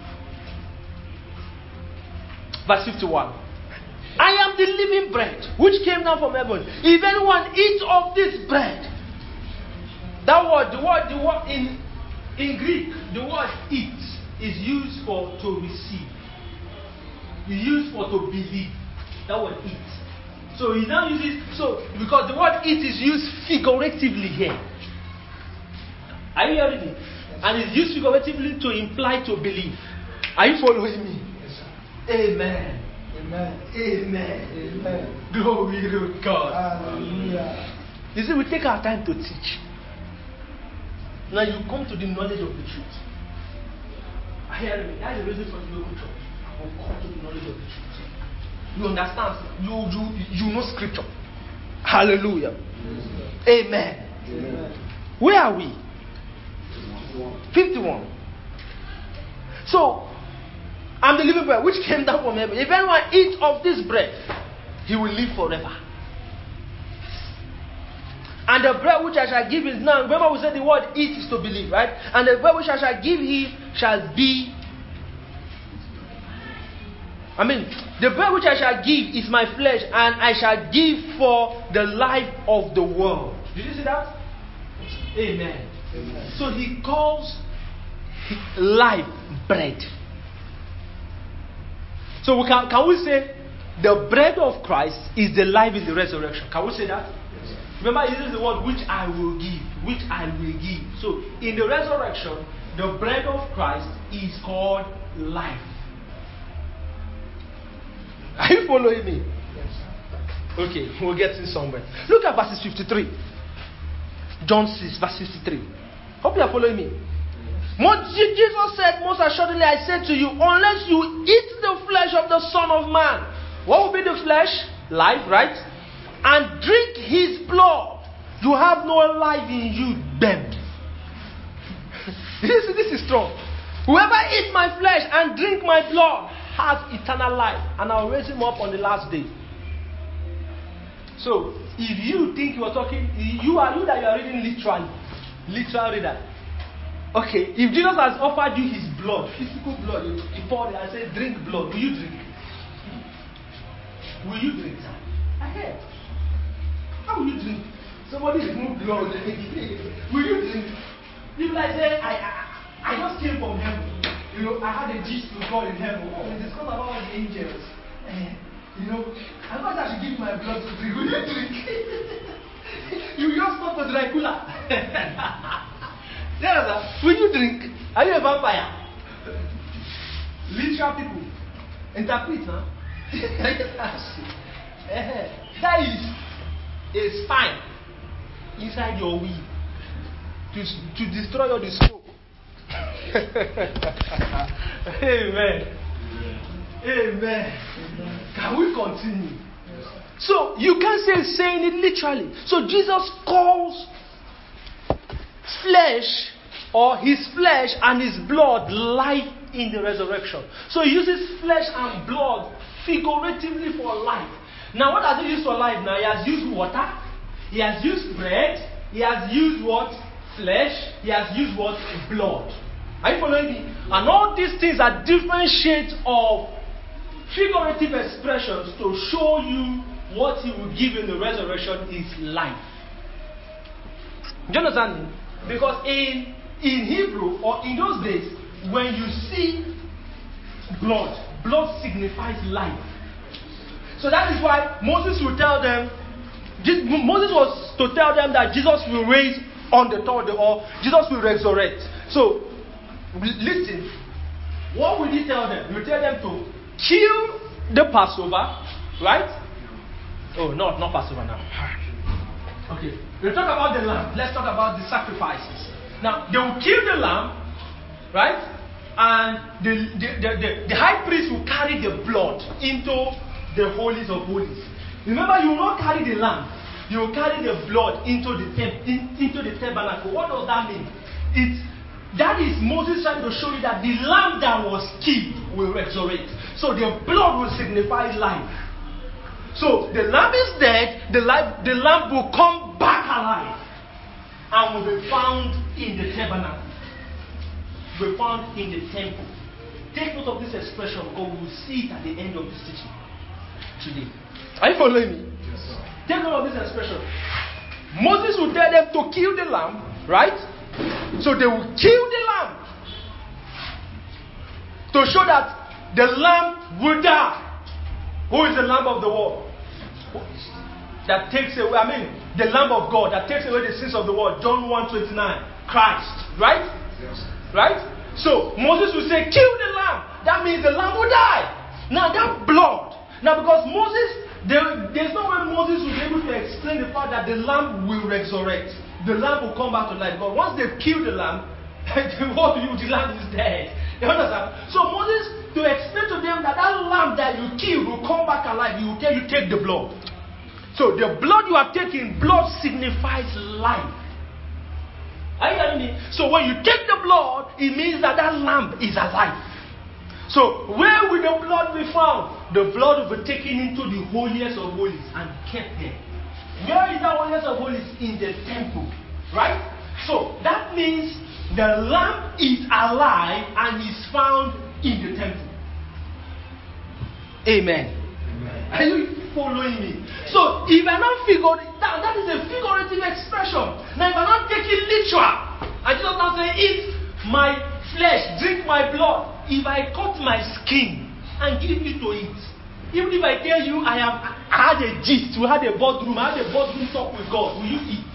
Verse 51. I am the living bread which came down from heaven. If anyone eats of this bread, the word in Greek, the word eat is used for to receive. It's used for to believe. That word eat. So he now uses because the word eat is used figuratively here. Are you hearing me? And it's used figuratively to imply to believe. Are you following me? Yes, sir. Amen. Amen. Amen. Amen. Glory to God. Hallelujah. You see, we take our time to teach. Now you come to the knowledge of the truth. Are you hearing me? That's the reason for the local church. We'll come to the knowledge of the truth. You understand? You know scripture. Hallelujah. Amen. Amen. Where are we? 51. So, I'm the living bread which came down from heaven. If anyone eats of this bread, he will live forever. And the bread which I shall give is now. Remember, we said the word eat is to believe, right? And the bread which I shall give him shall be. The bread which I shall give is my flesh, and I shall give for the life of the world. Did you see that? Amen. Amen. So he calls life bread. So can we say the bread of Christ is the life in the resurrection? Can we say that? Yes, sir. Remember, it is the word which I will give. Which I will give. So in the resurrection, the bread of Christ is called life. Are you following me? Yes, sir. Okay, we'll get in somewhere. Look at verses 53. John 6, verse 53. Hope you are following me. Jesus said, most assuredly I say to you, unless you eat the flesh of the Son of Man, what will be the flesh? Life, right? And drink his blood, you have no life in you then. This is strong. Whoever eats my flesh and drink my blood has eternal life, and I'll raise him up on the last day. So, if you think you are talking, you that you are reading literal reader. Okay, if Jesus has offered you his blood, physical blood, he poured it and said, drink blood, will you drink? Will you drink? I heard. How will you drink? Somebody remove blood. Will you drink? People like say, I just came from heaven. I had a gist with God in heaven. Oh, we discussed about the angels. I thought I should give my blood to drink. Will you drink? You just thought to Dracula. Yes, will you drink? Are you a vampire? Literal people. Interpret, huh? That is a spine inside your will to destroy all the smoke. Amen. Amen. Can we continue? So you can't say saying it literally. So Jesus calls flesh or his flesh and his blood life in the resurrection. So he uses flesh and blood figuratively for life. Now what does he use for life? Now he has used water, he has used bread, he has used what? Flesh, he has used what? Blood. Are you following me? And all these things are different shades of figurative expressions to show you what he will give in the resurrection is life. Do you understand? Because in Hebrew or in those days, when you see blood signifies life. So that is why Moses will tell them, Moses was to tell them that Jesus will raise on the third day, or Jesus will resurrect. So, listen, what will he tell them? He will tell them to kill the Passover, right? Oh, no, not Passover now. Okay, we'll talk about the lamb. Let's talk about the sacrifices. Now, they will kill the lamb, right? And the high priest will carry the blood into the holies of holies. Remember, you will not carry the lamb. You will carry the blood into the tabernacle. What does that mean? That is Moses trying to show you that the lamb that was killed will resurrect. So the blood will signify life. So the lamb is dead, the lamb will come back alive and will be found in the tabernacle. Will be found in the temple. Take note of this expression because we will see it at the end of this teaching today. Are you following me? Yes, sir. Take note of this expression. Moses will tell them to kill the lamb, right? So they will kill the lamb to show that the lamb will die. Who is the lamb of the world? That takes away, the lamb of God that takes away the sins of the world. John 1:29. Christ, right? Yes. Right? So Moses will say, kill the lamb. That means the lamb will die. Now that blood. Now because Moses, there's no way Moses will be able to explain the fact that the lamb will resurrect. The lamb will come back to life. But once they've killed the lamb, the lamb is dead. You understand? So Moses, to explain to them that lamb that you killed will come back alive, he will tell you, take the blood. So the blood you are taking, blood signifies life. Are you hearing me? So when you take the blood, it means that lamb is alive. So where will the blood be found? The blood will be taken into the holiest of holies and kept there. Where is the holiest of holies? In the temple. Right? So that means the lamb is alive and is found in the temple. Amen. Are you following me? So if I not figure that is a figurative expression. Now if I not take it literal, I just not say eat my flesh, drink my blood. If I cut my skin and give you to eat, even if I tell you I had a gist, we had a boardroom, I had a boardroom talk with God, will you eat?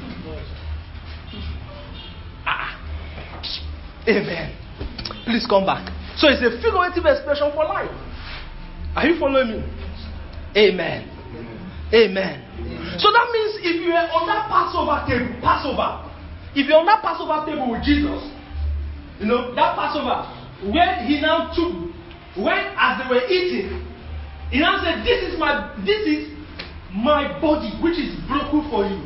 Amen. Please come back. So it's a figurative expression for life. Are you following me? Amen. Amen. So that means if you are on that Passover table, if you're on that Passover table with Jesus, that Passover, when he now took, as they were eating, he now said, this is my body which is broken for you.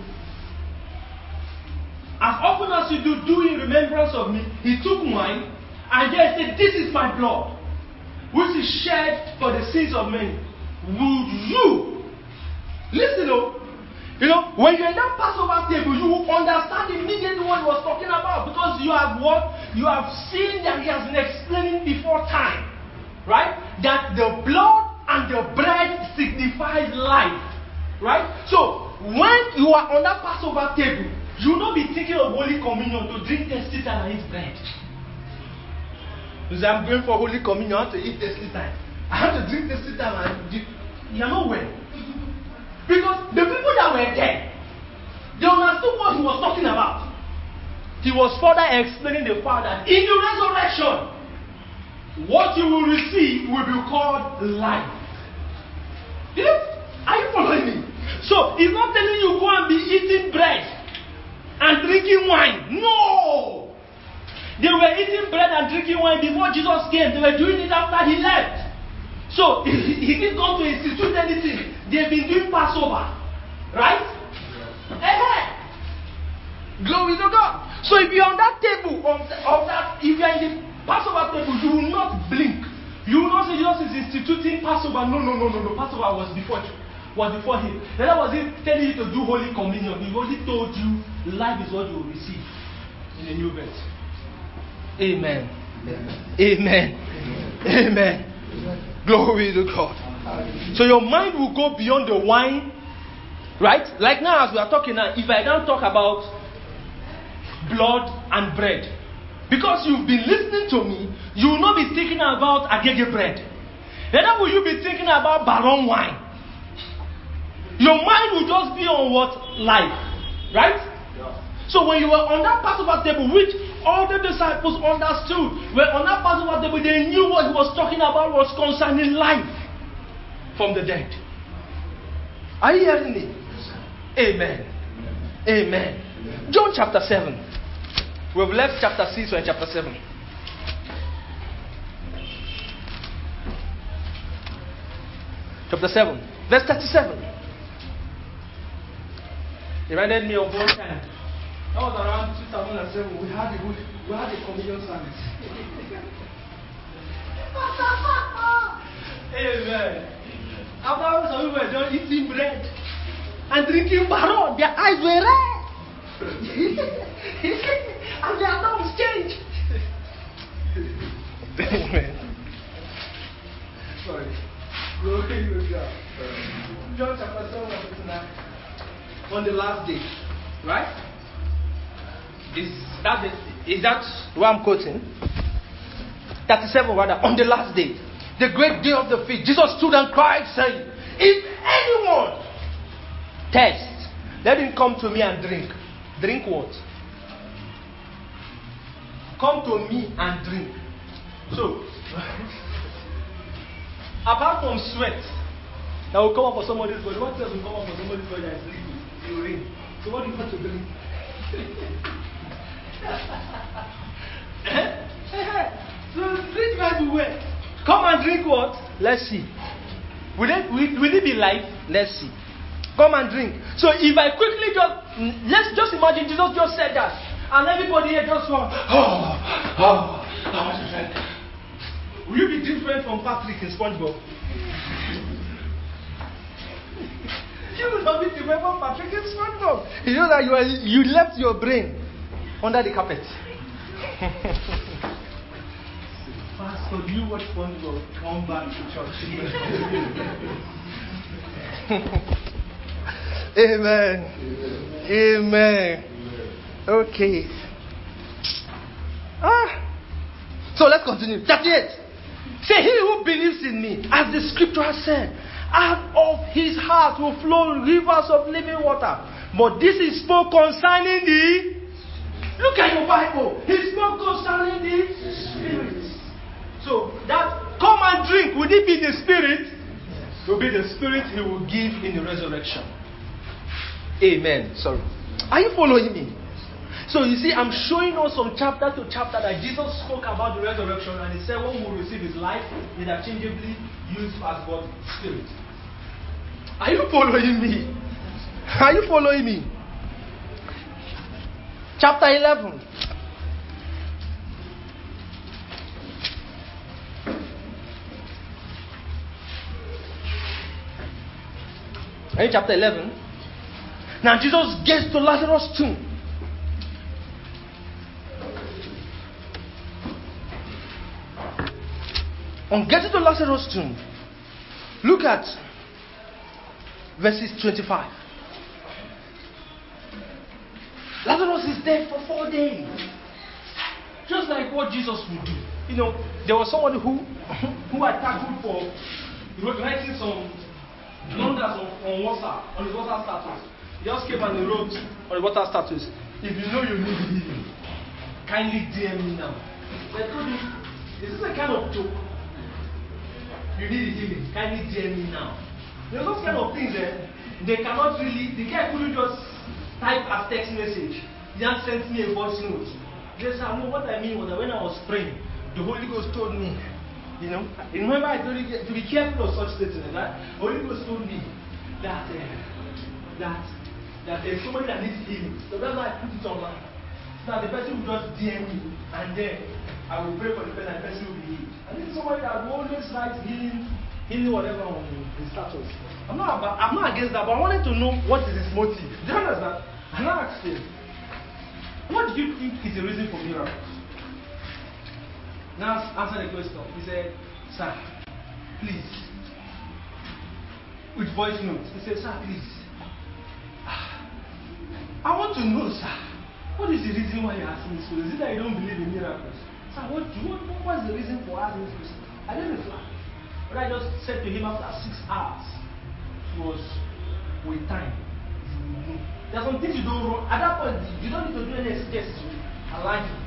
As often as you do in remembrance of me, he took wine and then said, this is my blood which is shed for the sins of many. Would you listen when you're in that Passover table, you will understand immediately what he was talking about, because you have seen that he has been explaining before time, right? That the blood and the bread signifies life, right? So when you are on that Passover table, you will not be thinking of Holy Communion to drink tasty time and eat bread. You say, I'm going for Holy Communion, I have to eat tasty time. I have to drink tasty time and you're not well. Because the people that were there, they understood what he was talking about. He was further explaining the fact that in the resurrection, what you will receive will be called life. Are you following me? So he's not telling you go and be eating bread and drinking wine. No! They were eating bread and drinking wine before Jesus came. They were doing it after he left. So he didn't come to institute anything. They've been doing Passover. Right? Glory to God. So if you're on that table, if you're in the Passover table, you will not blink. You will not say Jesus is instituting Passover. No. Passover was before him. Then that was it telling you to do Holy Communion. He only told you life is what you will receive in the new birth. Amen. Amen. Glory to God. So your mind will go beyond the wine. Right? Like now as we are talking now, if I don't talk about blood and bread, because you've been listening to me, you will not be thinking about agege bread. Neither will you be thinking about baron wine. Your mind will just be on what? Life. Right? Yeah. So when you were on that Passover table, which all the disciples understood, were on that Passover table, they knew what he was talking about was concerning life from the dead. Are you hearing me? Amen. Amen. John chapter 7. We've left chapter 6, we're in chapter 7. Chapter 7, verse 37. It reminded me of one time. That was around 2007. We had a communion service. Amen. After some people were done eating bread and drinking baron, their eyes were red. And their tongues changed. Amen. Sorry. Glory to God. John chapter 7, verse 29. On the last day, right? Is that what I'm quoting? 37 rather. On the last day, the great day of the feast, Jesus stood and cried, saying, "If anyone thirsts, let him come to me and drink." Drink what? Come to me and drink. So, apart from sweat, that will come up for somebody's body. What else will come up for somebody's body that is liquid? Urine. So what do you want to drink? So drink everywhere. Come and drink what? Let's see. Will it be life? Let's see. Come and drink. So if I quickly let's just imagine Jesus just said that, and everybody here just went, I want to drink. Will you be different from Patrick in SpongeBob? You will not be different from Patrick in SpongeBob. You know that you left your brain under the carpet. Pastor, do you watch SpongeBob? Come back to church. Amen. Amen. Okay. So let's continue. 38. Say, he who believes in me, as the scripture has said, out of his heart will flow rivers of living water. But this is spoke concerning the... Look at your Bible. He spoke concerning the Spirit. So that come and drink, would it be the Spirit? It will be the Spirit he will give in the resurrection. Amen. Sorry. Are you following me? So you see, I'm showing us from chapter to chapter that Jesus spoke about the resurrection, and he said one will receive his life interchangeably used as God's Spirit. Are you following me? Are you following me? Chapter 11. In chapter 11. Now Jesus gets to Lazarus' tomb. On getting to Lazarus' tomb, look at verses 25. Lazarus is dead for 4 days. Just like what Jesus would do. You know, there was somebody who had tackled for writing some blunders on WhatsApp, on his WhatsApp status. He just came and he wrote on the WhatsApp status, "If you know you need healing, kindly DM me now." So I told him, is this a kind of joke? You need healing, kindly DM me now. You know, those kind of things, they cannot really, the guy couldn't just type as text message. He just sent me a voice note. Yes, I know what I mean was that when I was praying, the Holy Ghost told me, remember I told you to be careful of such statements, right? The Holy Ghost told me that there's somebody that needs healing. So that's why I put it online. Now the person will just DM me, and then I will pray for the person, and the person will be healed. I think somebody that will always write healing whatever on the status. I'm not against that, but I wanted to know what is his motive. Do you understand? And I asked him, what do you think is the reason for miracles? Now answer the question. He said, sir, please. With voice notes. He said, sir, please. I want to know, sir, what is the reason why you're asking this question? Is it that you don't believe in miracles? Sir, what's the reason for asking this question? I didn't reply. But I just said to him after 6 hours, it was with time. There are some things you don't know. At that point, you don't need to do any exegesis. I like it.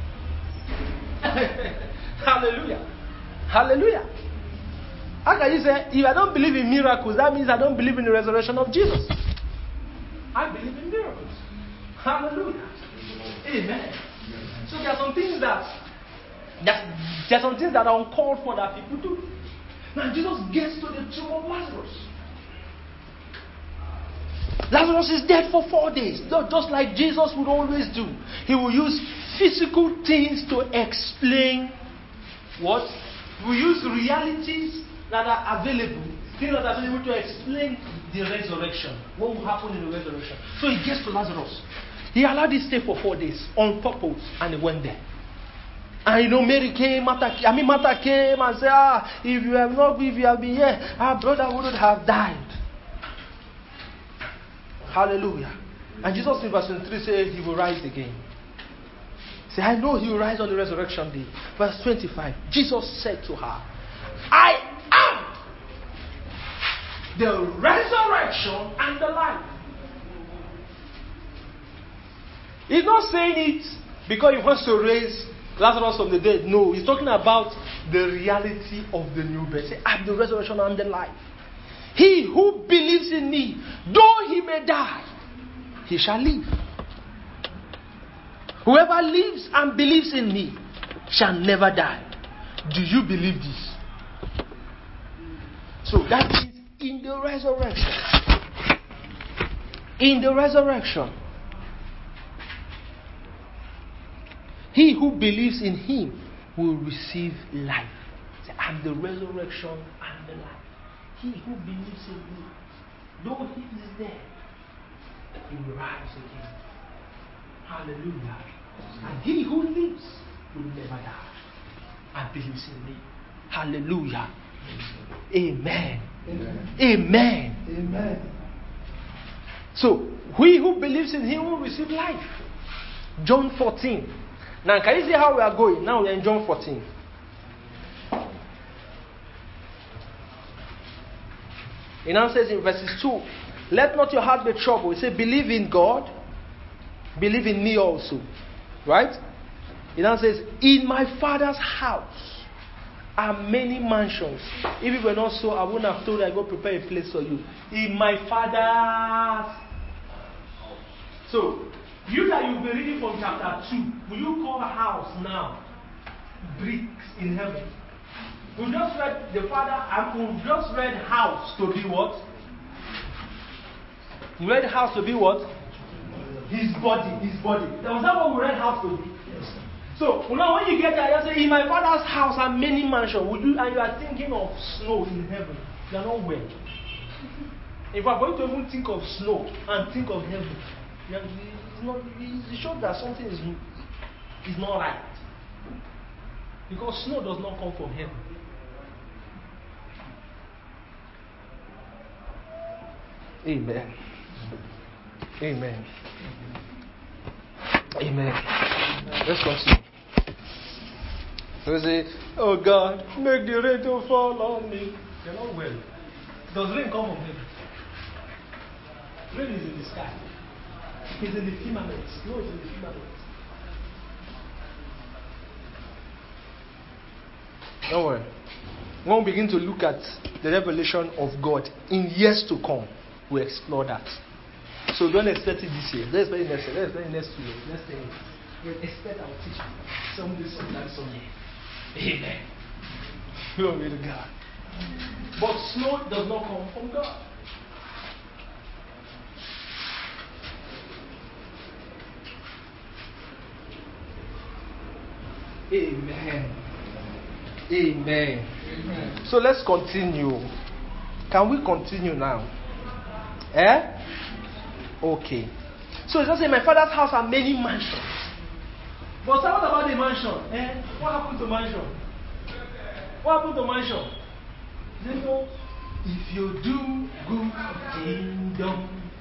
Hallelujah. Hallelujah. How can you say, if I don't believe in miracles, that means I don't believe in the resurrection of Jesus? I believe in miracles. Hallelujah. Amen. So there are some things that are uncalled for that people do. Now Jesus gets to the tomb of Lazarus. Lazarus is dead for 4 days. Just like Jesus would always do. He will use physical things to explain what? He will use realities that are available. Things that are available to explain the resurrection. What will happen in the resurrection. So he gets to Lazarus. He allowed him to stay for 4 days on purpose, and he went there. And Mary came, Martha came and said, if you have been here, our brother wouldn't have died. Hallelujah. And Jesus in verse 23 said he will rise again. Say, I know he will rise on the resurrection day. Verse 25, Jesus said to her, I am the resurrection and the life. He's not saying it because he wants to raise Lazarus from the dead. No, he's talking about the reality of the new birth. Say, I'm the resurrection and the life. He who believes in me, though he may die, he shall live. Whoever lives and believes in me shall never die. Do you believe this? So that means in the resurrection. In the resurrection. He who believes in him will receive life. Say, I'm the resurrection and the life. He who believes in me, though he is dead, he will rise again. Hallelujah. And he who lives will never die and believes in me. Hallelujah. Amen. Amen. Amen. Amen. So, he who believes in him will receive life. John 14. Now, can you see how we are going? Now we are in John 14. It now says in verses 2, let not your heart be troubled. It says, believe in God, believe in me also. Right? It now says, in my Father's house are many mansions. If it were not so, I wouldn't have told you I go prepare a place for you. In my Father's. So, you that you'll be reading from chapter 2, will you call house now bricks in heaven? We just read the Father, and we just read house to be what? We read house to be what? His body. That was not what we read house to be. Yes. So now when you get there, you say, in my Father's house are many mansions. And you are thinking of snow in heaven. You are not well. If I'm going to even think of snow and think of heaven, it shows that something is not right. Because snow does not come from heaven. Amen. Amen. Amen. Let's continue. So we say, oh God, make the rain to fall on me. You're not well. Does rain come from heaven? Rain is in the sky. It's in the firmament. No, it's in the firmament. Don't worry. When we begin to look at the revelation of God in years to come, we'll explore that. So don't expect it this year. Let's expect it next year. Let's expect it next 2 years. Next 10 years. Well, expect I will teach you. Someday. Amen. Glory to God. But snow does not come from God. Amen. Amen. Amen. So let's continue. Can we continue now? Okay. So it's just saying, my father's house are many mansions. But what about the mansion? What happened to mansion? What happened to mansion? You know, if you do good kingdom,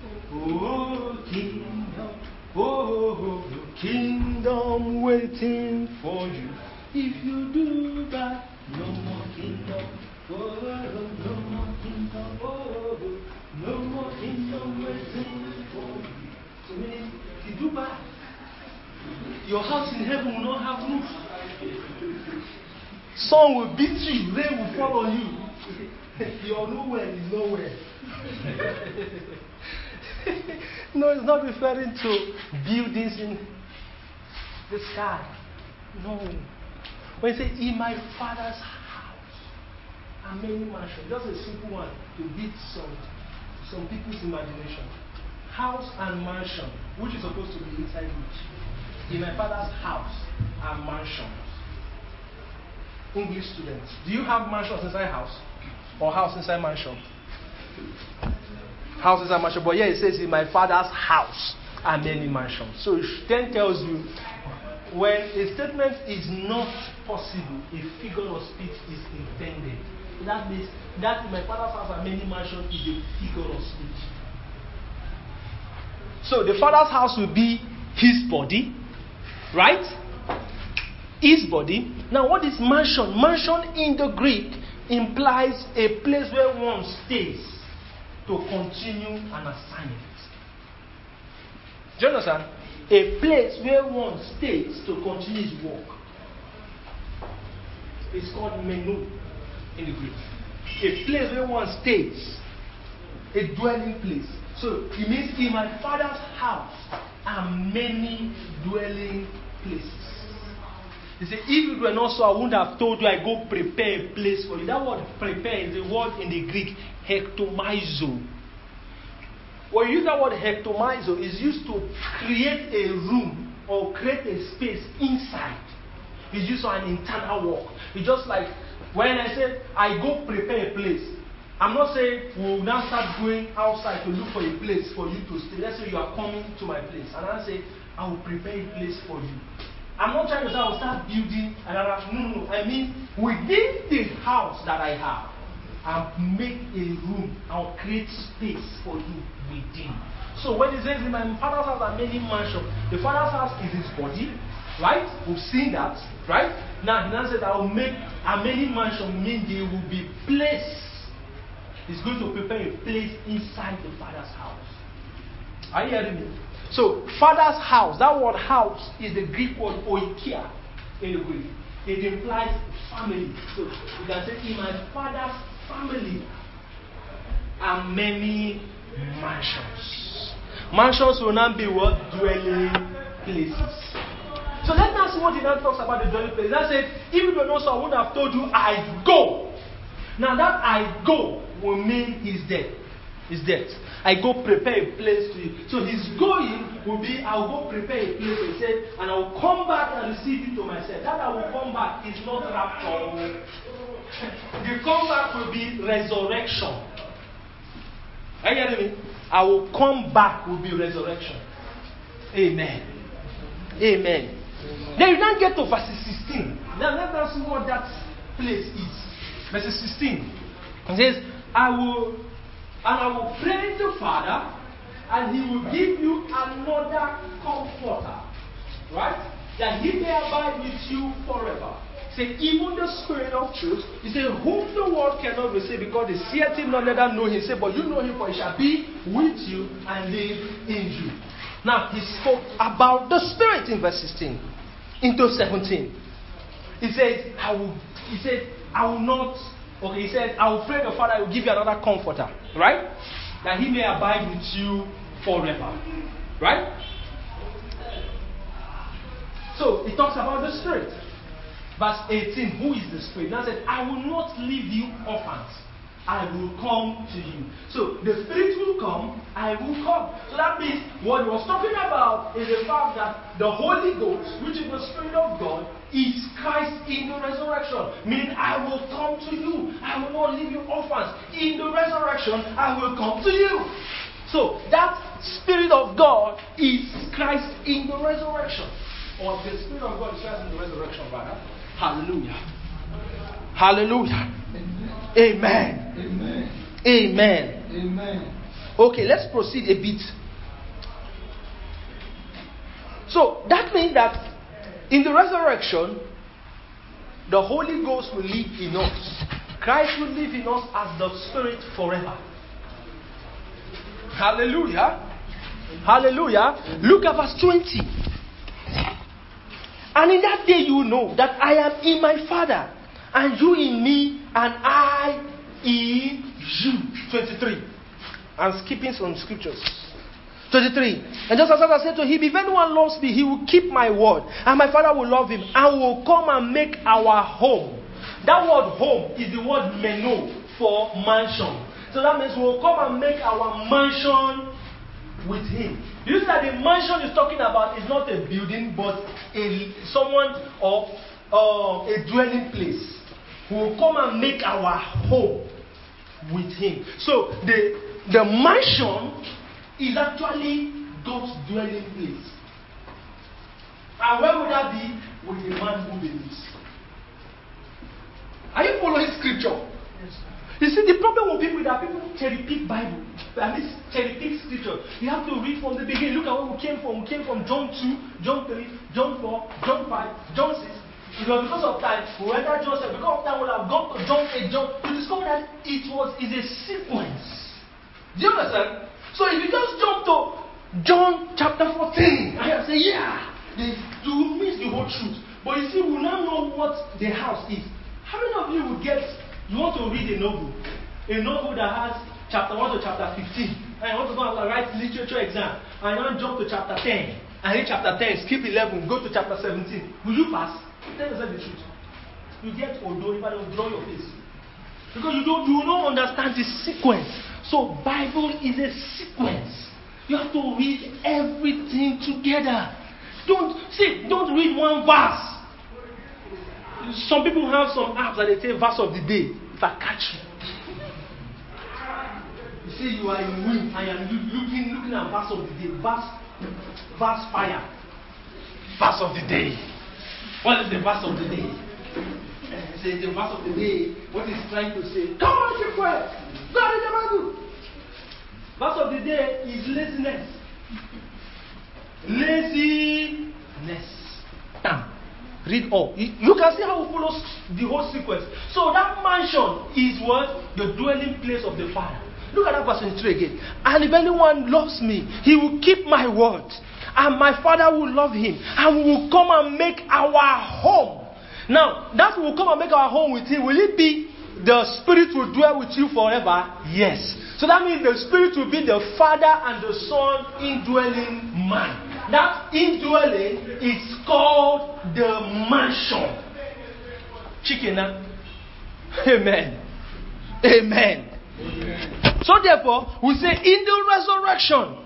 kingdom waiting for you. If you do bad, no more kingdom. No more kingdom. No more kingdom waiting for you. So meaning, if you do bad, your house in heaven will not have roof. Sun will beat you, rain will fall on you. Your nowhere is nowhere. No, it's not referring to buildings in the sky. No. When you say, in my father's house are many mansions, just a simple one to beat some people's imagination. House and mansion, which is supposed to be inside which? In my father's house are mansions. English students, do you have mansions inside house? Or house inside mansion? House inside mansion. But here it says, in my father's house are many mansions. So it then tells you, when a statement is not possible, a figure of speech is intended. That means that in my father's house are many mansions is a figure of speech. So the father's house will be his body, right? His body. Now what is mansion? Mansion in the Greek implies a place where one stays to continue an assignment. Do you understand? A place where one stays to continue his work. It's called menu in the Greek. A place where one stays. A dwelling place. So it means in my father's house are many dwelling places. He said, if it were not so, I wouldn't have told you I go prepare a place for you. That word prepare is the word in the Greek hektomizo. When you use that word hektomizo, it's used to create a room or create a space inside. It's used for an internal work. It's just like when I said I go prepare a place. I'm not saying we'll now start going outside to look for a place for you to stay. Let's say you are coming to my place, and I say I will prepare a place for you. I'm not trying to say I will start building another. No. I mean, within the house that I have, I'll make a room. I'll create space for you within. So when he says in my father's house are many mansions, the father's house is his body, right? We've seen that, right? Now he now said I will make a many mansions, mean there will be place. He's going to prepare a place inside the father's house. Are you hearing me? So, father's house, that word house is the Greek word oikia in the Greek. It implies family. So, you can say, in my father's family are many mansions. Mansions will not be what? Dwelling places. So, let us see what he now talks about the dwelling place. That said, if you don't know, so I would have told you, I go. Now, that I go will mean he's dead. He's dead. I go prepare a place to you. So his going will be, I'll go prepare a place, he said, and I'll come back and receive you to myself. That I will come back is not rapture. The comeback will be resurrection. Are you hearing me? I will come back will be resurrection. Amen. Amen. Then you now get to verse 16. Now let us see what that place is. Verse 16. It says, I will pray to Father, and he will give you another comforter. Right? That he may abide with you forever. Say, even the Spirit of truth. He said, whom the world cannot receive, because they see him not, let them know him. He said, but you know him, for he shall be with you and live in you. Now, he spoke about the Spirit in verse 16 into 17. He said, I will pray the Father, I will give you another comforter. Right? That he may abide with you forever. Right? So it talks about the Spirit. Verse 18, who is the Spirit? Now said, I will not leave you orphans. I will come to you. So the Spirit will come, I will come. So that means what he was talking about is the fact that the Holy Ghost, which is the Spirit of God, is Christ in the resurrection. Meaning, I will come to you. I will not leave you orphans. In the resurrection, I will come to you. So that Spirit of God is Christ in the resurrection. Or the Spirit of God is Christ in the resurrection, rather. Hallelujah. Hallelujah. Amen. Amen. Amen. Amen. Okay, let's proceed a bit. So that means that in the resurrection, the Holy Ghost will live in us. Christ will live in us as the Spirit forever. Hallelujah. Hallelujah. Look at verse 20. And in that day you will know that I am in my Father, and you in me, and I in you. 23. I'm skipping some scriptures. 23. And just as I said to him, if anyone loves me, he will keep my word, and my Father will love him, and will come and make our home. That word home is the word meno for mansion. So that means we will come and make our mansion with him. You see that the mansion is talking about is not a building, but someone or a dwelling place. We will come and make our home with him. So the mansion is actually God's dwelling place. And where would that be? With the man who believes. Are you following scripture? Yes. You see, the problem with people is that people cherry pick Bible. I mean, cherry pick scripture. You have to read from the beginning. Look at where we came from. We came from John 2, John 3, John 4, John 5, John 6. It was because of time. We entered John 7. Because of time, we have gone to John 8, John. You discover that is a sequence. Do you understand? So if you just jump to John chapter 14, and you say, yeah, you will miss the whole truth. But you see, we now know what the house is. How many of you will get, you want to read a novel that has chapter 1 to chapter 15, and you want to go and write literature exam, and you want to jump to chapter 10, and in chapter 10, skip 11, go to chapter 17. Will you pass? Tell yourself the truth. You get odo if I don't draw your face. Because you don't understand the sequence. So Bible is a sequence. You have to read everything together. Don't read one verse. Some people have some apps that they say verse of the day. If I catch you. You say you are in room and you are looking at verse of the day. Verse fire. Verse of the day. What is the verse of the day? It says the verse of the day. What is trying to say? Come on, keep quiet. God is the Bible. Verse of the day is laziness. Laziness. Read all. You can see how it follows the whole sequence. So that mansion is what? The dwelling place of the Father. Look at that verse 23 again. And if anyone loves me, he will keep my word. And my Father will love him. And we will come and make our home. Now, that will come and make our home with him. Will it be the Spirit will dwell with you forever? Yes. So that means the Spirit will be the Father and the Son indwelling man. That indwelling is called the mansion. Chicken, huh? Amen. Amen. Amen. So therefore, we say in the resurrection,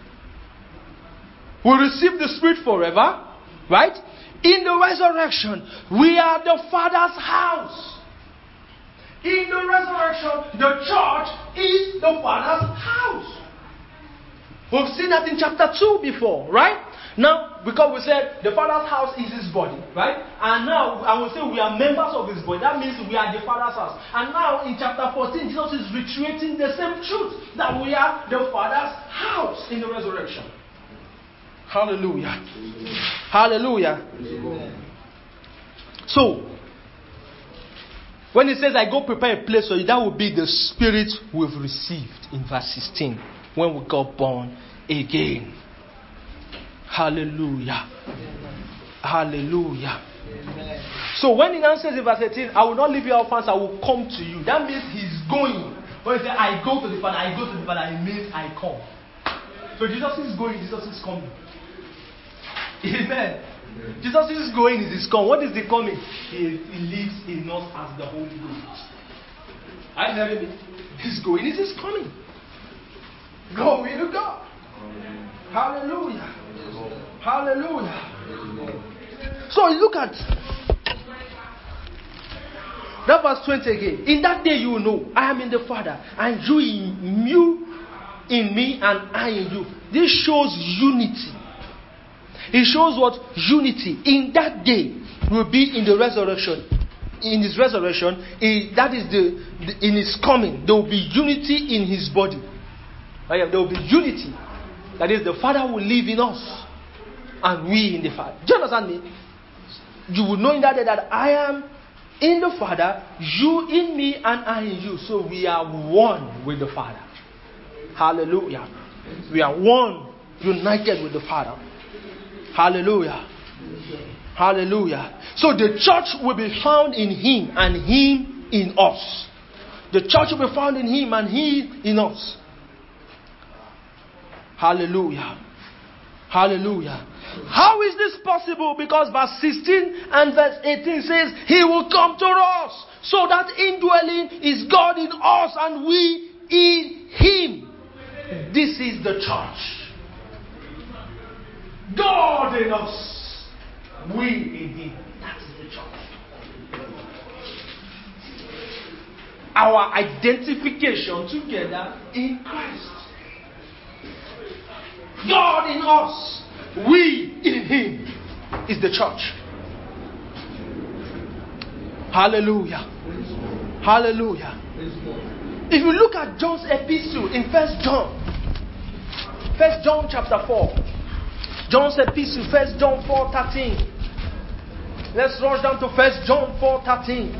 we receive the Spirit forever. Right? In the resurrection, we are the Father's house. In the resurrection, the church is the Father's house. We've seen that in chapter 2 before, right? Now, because we said the Father's house is his body, right? And now, I will say we are members of his body. That means we are the Father's house. And now, in chapter 14, Jesus is reiterating the same truth, that we are the Father's house in the resurrection. Hallelujah. Amen. Hallelujah. Amen. So, when it says, I go prepare a place for you, that will be the Spirit we've received in verse 16 when we got born again. Hallelujah. Amen. Hallelujah. Amen. So, when it answers in verse 18, I will not leave you orphans, I will come to you. That means he's going. When he says, I go to the Father, it means I come. So, Jesus is going, Jesus is coming. Amen. Jesus is going, is come. What is the coming? He lives in us as the Holy Ghost. Are you hearing me? He's going, is coming. Glory to God. Hallelujah. Hallelujah. So look at that verse 20 again. In that day you will know I am in the Father, and you in me, and I in you. This shows unity. It shows what? Unity. In that day will be in the resurrection. In his resurrection, that is in his coming, there will be unity in his body. There will be unity. That is, the Father will live in us, and we in the Father. Do you understand me? You will know in that day that I am in the Father, you in me, and I in you. So we are one with the Father. Hallelujah. We are one, united with the Father. Hallelujah. Hallelujah. So the church will be found in him, and him in us. The church will be found in him, and he in us. Hallelujah. Hallelujah. How is this possible? Because verse 16 and verse 18 says, he will come to us. So that indwelling is God in us, and we in him. This is the church. God in us, we in him. That is the church. Our identification together in Christ. God in us, we in him, is the church. Hallelujah. Hallelujah. If you look at John's epistle in 1 John chapter 4. John's epistle, 1 John 4:13. Let's rush down to 1 John 4:13.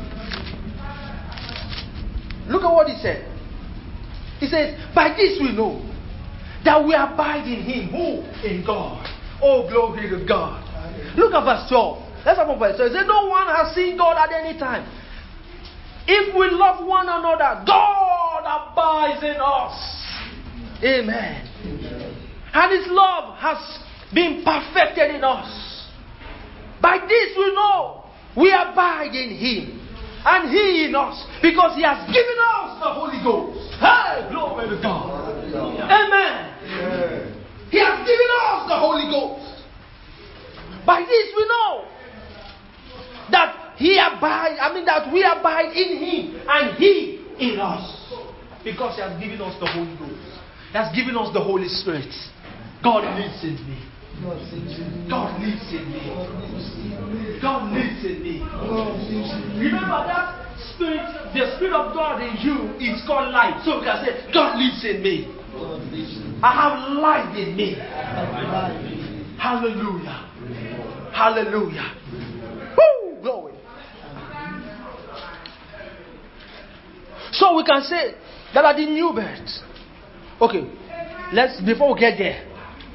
Look at what he said. He says, by this we know that we abide in him. Who? In God. Oh, glory to God. Look at verse 12. Let's have a verse 12. It says, no one has seen God at any time. If we love one another, God abides in us. Amen. And his love has been perfected in us. By this we know we abide in him, and he in us, because he has given us the Holy Ghost. Hey, glory to God. Amen. He has given us the Holy Ghost. By this we know that that we abide in him, and he in us, because he has given us the Holy Ghost. He has given us the Holy Spirit. God lives in me. God lives in me. God lives in me. Remember that spirit, the Spirit of God in you is called life. So we can say, God lives in me. I have life in me. Hallelujah. Hallelujah. Woo! Glory. So we can say that at the new birth. Okay, before we get there.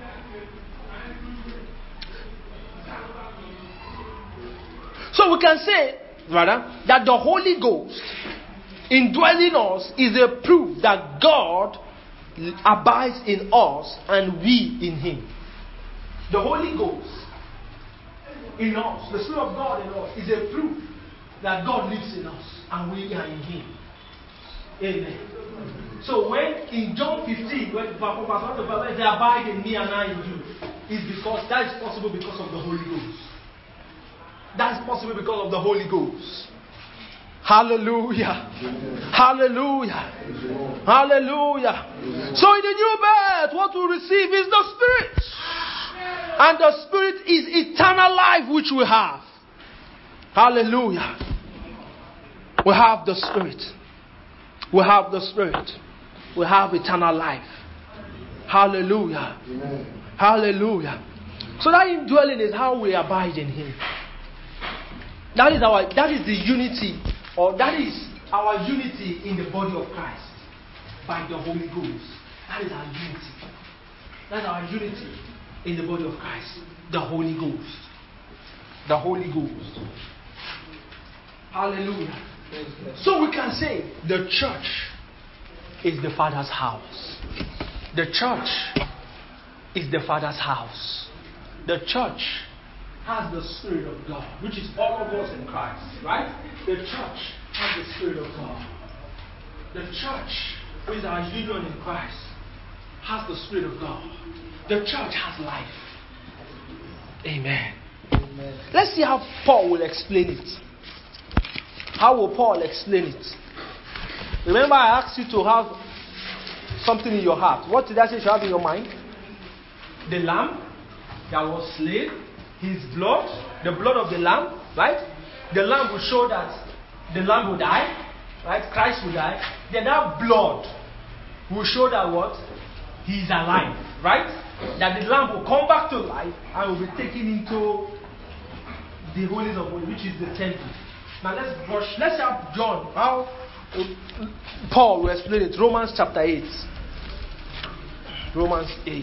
So we can say, rather, that the Holy Ghost indwelling us is a proof that God abides in us and we in him. The Holy Ghost in us, the Spirit of God in us, is a proof that God lives in us and we are in him. Amen. So when in John 15, when they abide in me and I in you, is because that is possible because of the Holy Ghost. That is possible because of the Holy Ghost. Hallelujah. Hallelujah. Hallelujah. So in the new birth, what we receive is the Spirit. And the Spirit is eternal life which we have. Hallelujah. We have the Spirit. We have the Spirit. We have eternal life. Hallelujah. Amen. Hallelujah. So that indwelling is how we abide in him. That is the unity, or that is our unity in the body of Christ by the Holy Ghost. That is our unity. That's our unity in the body of Christ. The Holy Ghost. The Holy Ghost. Hallelujah. So we can say the church is the Father's house. The church is the Father's house. The church has the Spirit of God, which is all of us in Christ, right? The church has the Spirit of God. The church, with our union in Christ, has the Spirit of God. The church has life. Amen. Amen. Let's see how Paul will explain it. How will Paul explain it? Remember, I asked you to have something in your heart. What did I say you should have in your mind? The lamb that was slain, his blood, the blood of the lamb, right? The lamb will show that the lamb will die, right? Christ will die. Then that blood will show that what? He is alive, right? That the lamb will come back to life and will be taken into the holies of holies, which is the temple. Now let's have John, how Paul will explain it. Romans chapter 8. Romans 8.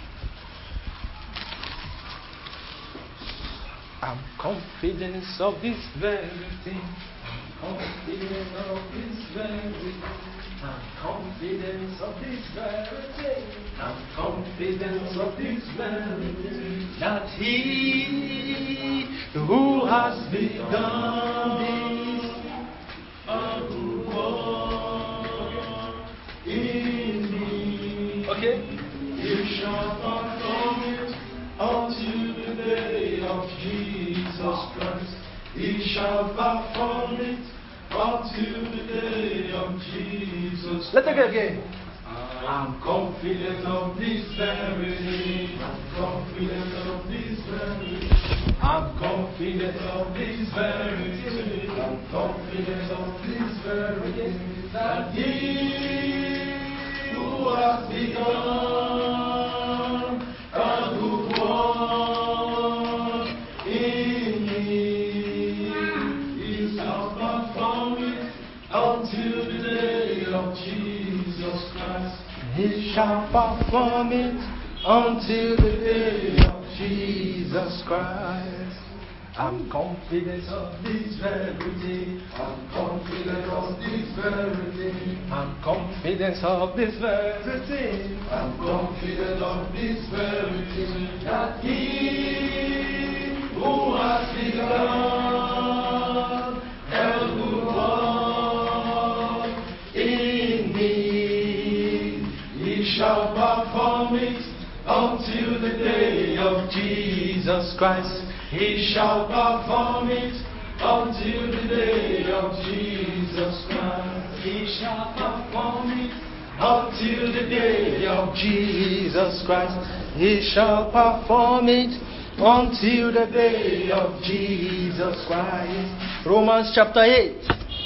I'm confident of this very thing. I'm confident of this very thing. I'm confident of this very thing. I'm confident of this very thing. That he who has begun this a good work in me. Okay? He shall perform it until the day of Jesus Christ. He shall perform it until the day of Jesus Christ. Let's take it again. I'm confident of this very thing. I'm confident of this very thing. I'm confident of this very thing. I'm confident of this very thing. That he who has begun a good work in me, he shall perform it until the day of Jesus Christ. He shall perform it until the day of Jesus Christ. I'm confident of this very thing. I'm confident of this very thing. I'm confident of this very thing. I'm confident of this very thing. That he who has begun a good work in me, he shall perform it until the day of Jesus Christ. He shall perform it until the day of Jesus Christ. He shall perform it until the day of Jesus Christ. He shall perform it until the day of Jesus Christ. Romans chapter 8.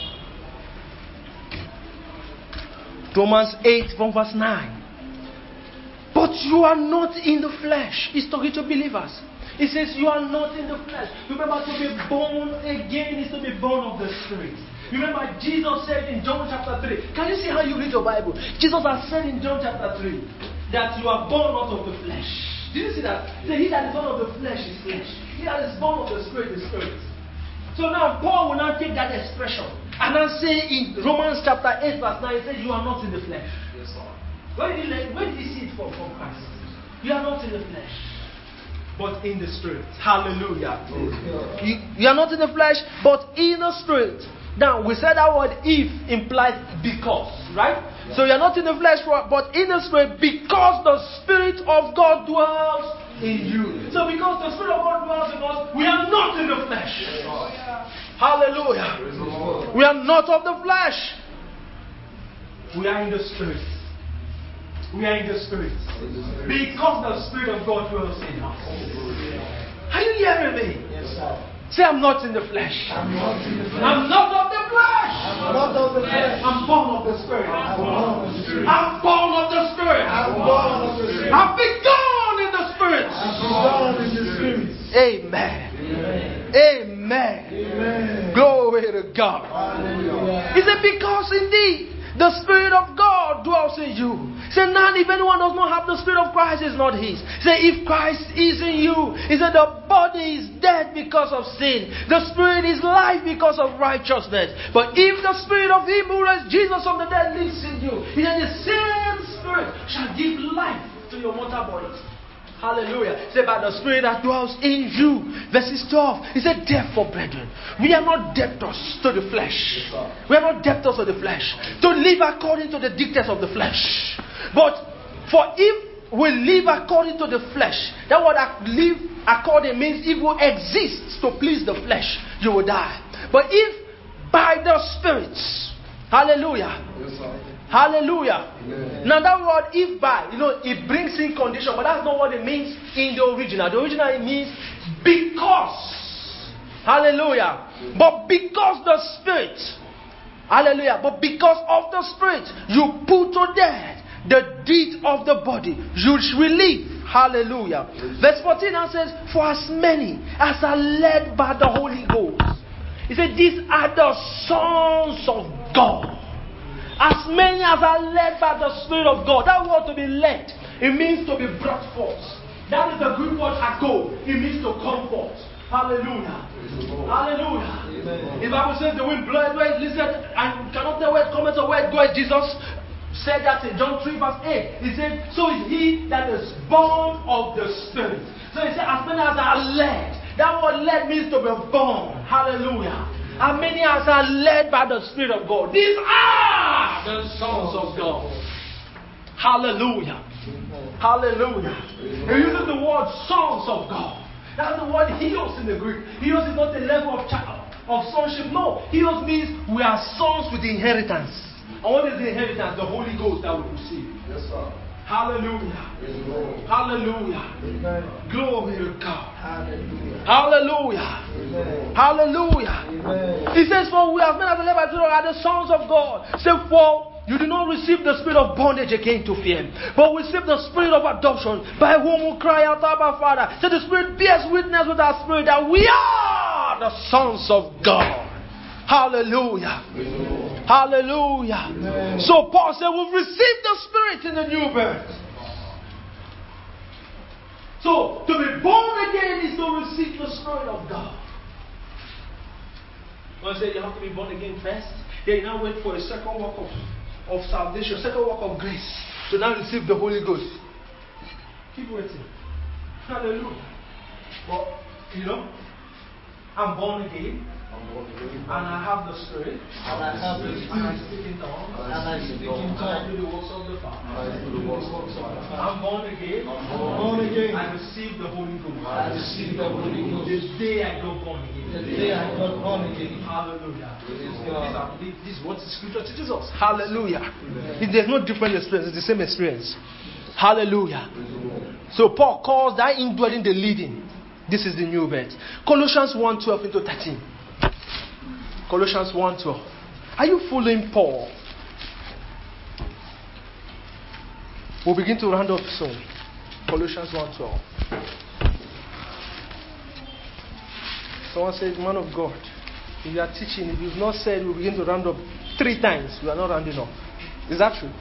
Romans 8 from verse 9. But you are not in the flesh. He's talking to believers. He says you are not in the flesh. Remember, to be born again is to be born of the Spirit. Remember, Jesus said in John chapter 3. Can you see how you read your Bible? Jesus has said in John chapter 3 that you are born out of the flesh. Did you see that? He that is born of the flesh is flesh. He that is born of the Spirit is spirit. So now Paul will now take that expression and now say in Romans chapter 8 verse 9, he says you are not in the flesh. Yes, Lord. Where did he see it from Christ? You are not in the flesh, but in the Spirit. Hallelujah. You are not in the flesh, but in the Spirit. Now, we said that word if implies because, right? Yeah. So you are not in the flesh, but in the Spirit, because the Spirit of God dwells in you. So because the Spirit of God dwells in us, we are not in the flesh. Hallelujah. We are not of the flesh. We are in the Spirit. We are in the Spirit. Because the Spirit of God dwells in us. Are you hearing me? Yes, sir. Say, I'm not in the flesh. I'm not in the flesh. I'm not of the flesh. I'm not of the flesh. I'm born of the Spirit. I'm born of the Spirit. I'm born of the Spirit. I'm born of the Spirit. I've begun in the Spirit. I've begun in the Spirit. Amen. Amen. Amen. Glory to God. Hallelujah. He said, because indeed the Spirit of God dwells in you. Say, now if anyone does not have the Spirit of Christ, it's not his. Say, if Christ is in you, he said the body is dead because of sin. The Spirit is life because of righteousness. But if the Spirit of him who raised Jesus from the dead lives in you, he said the same Spirit shall give life to your mortal bodies. Hallelujah. He said, by the Spirit that dwells in you. Verses 12. He said, therefore, brethren, we are not debtors to the flesh. We are not debtors to the flesh, to live according to the dictates of the flesh. But for if we live according to the flesh, that word live according means if we exist to please the flesh, you will die. But if by the Spirit, hallelujah. Hallelujah. Amen. Now that word if by, it brings in condition, but that's not what it means in the original. The original it means because. Hallelujah. But because the Spirit, hallelujah, but because of the Spirit, you put to death the deed of the body, you will live. Hallelujah. Verse 14 now says, for as many as are led by the Holy Ghost. He said, these are the sons of God. As many as are led by the Spirit of God. That word to be led, it means to be brought forth. That is the Greek word ago. It means to come forth. Hallelujah. Hallelujah. Amen. The Bible says the wind bloweth where it listen and cannot tell where it cometh or where it goeth. Jesus said that in John 3 verse 8. He said, so is he that is born of the Spirit. So he said, as many as are led. That word led means to be born. Hallelujah. And many as are led by the Spirit of God. These are the sons of God. Hallelujah. Hallelujah. He uses the word sons of God. That's the word Hios in the Greek. Hios is not a level of sonship. No. Hios means we are sons with inheritance. And what is the inheritance? The Holy Ghost that we receive. Yes, sir. Hallelujah. Hallelujah. Amen. Glory to God. Hallelujah. Hallelujah. Amen. Hallelujah. Amen. He says, for we have men as the labor are the sons of God. Say, for you did not receive the spirit of bondage again to fear, but we receive the spirit of adoption, by whom we cry out, Abba, Father. So the Spirit bears witness with our spirit that we are the sons of God. Hallelujah. Amen. Hallelujah. Amen. So Paul said, we've received the Spirit in the new birth. So to be born again is to receive the Spirit of God. One said you have to be born again first. Then you now wait for a second work of salvation, second work of grace, to now receive the Holy Ghost. Keep waiting. Hallelujah. But I'm born again. And I have the Spirit. And I speak in tongues. And I do the works of the Father. I'm born again. I receive the Holy Ghost. The day I got born again. Hallelujah. This is what the Scripture teaches us. Hallelujah. There's no different experience. It's the same experience. Hallelujah. So Paul calls that indwelling the leading. This is the new birth. Colossians 1:12 into 13. Colossians 1:12. Are you following Paul? We'll begin to round up soon. Colossians 1:12. Someone said, man of God, if you are teaching, if you've not said we'll begin to round up 3 times, we are not rounding up. Is that true?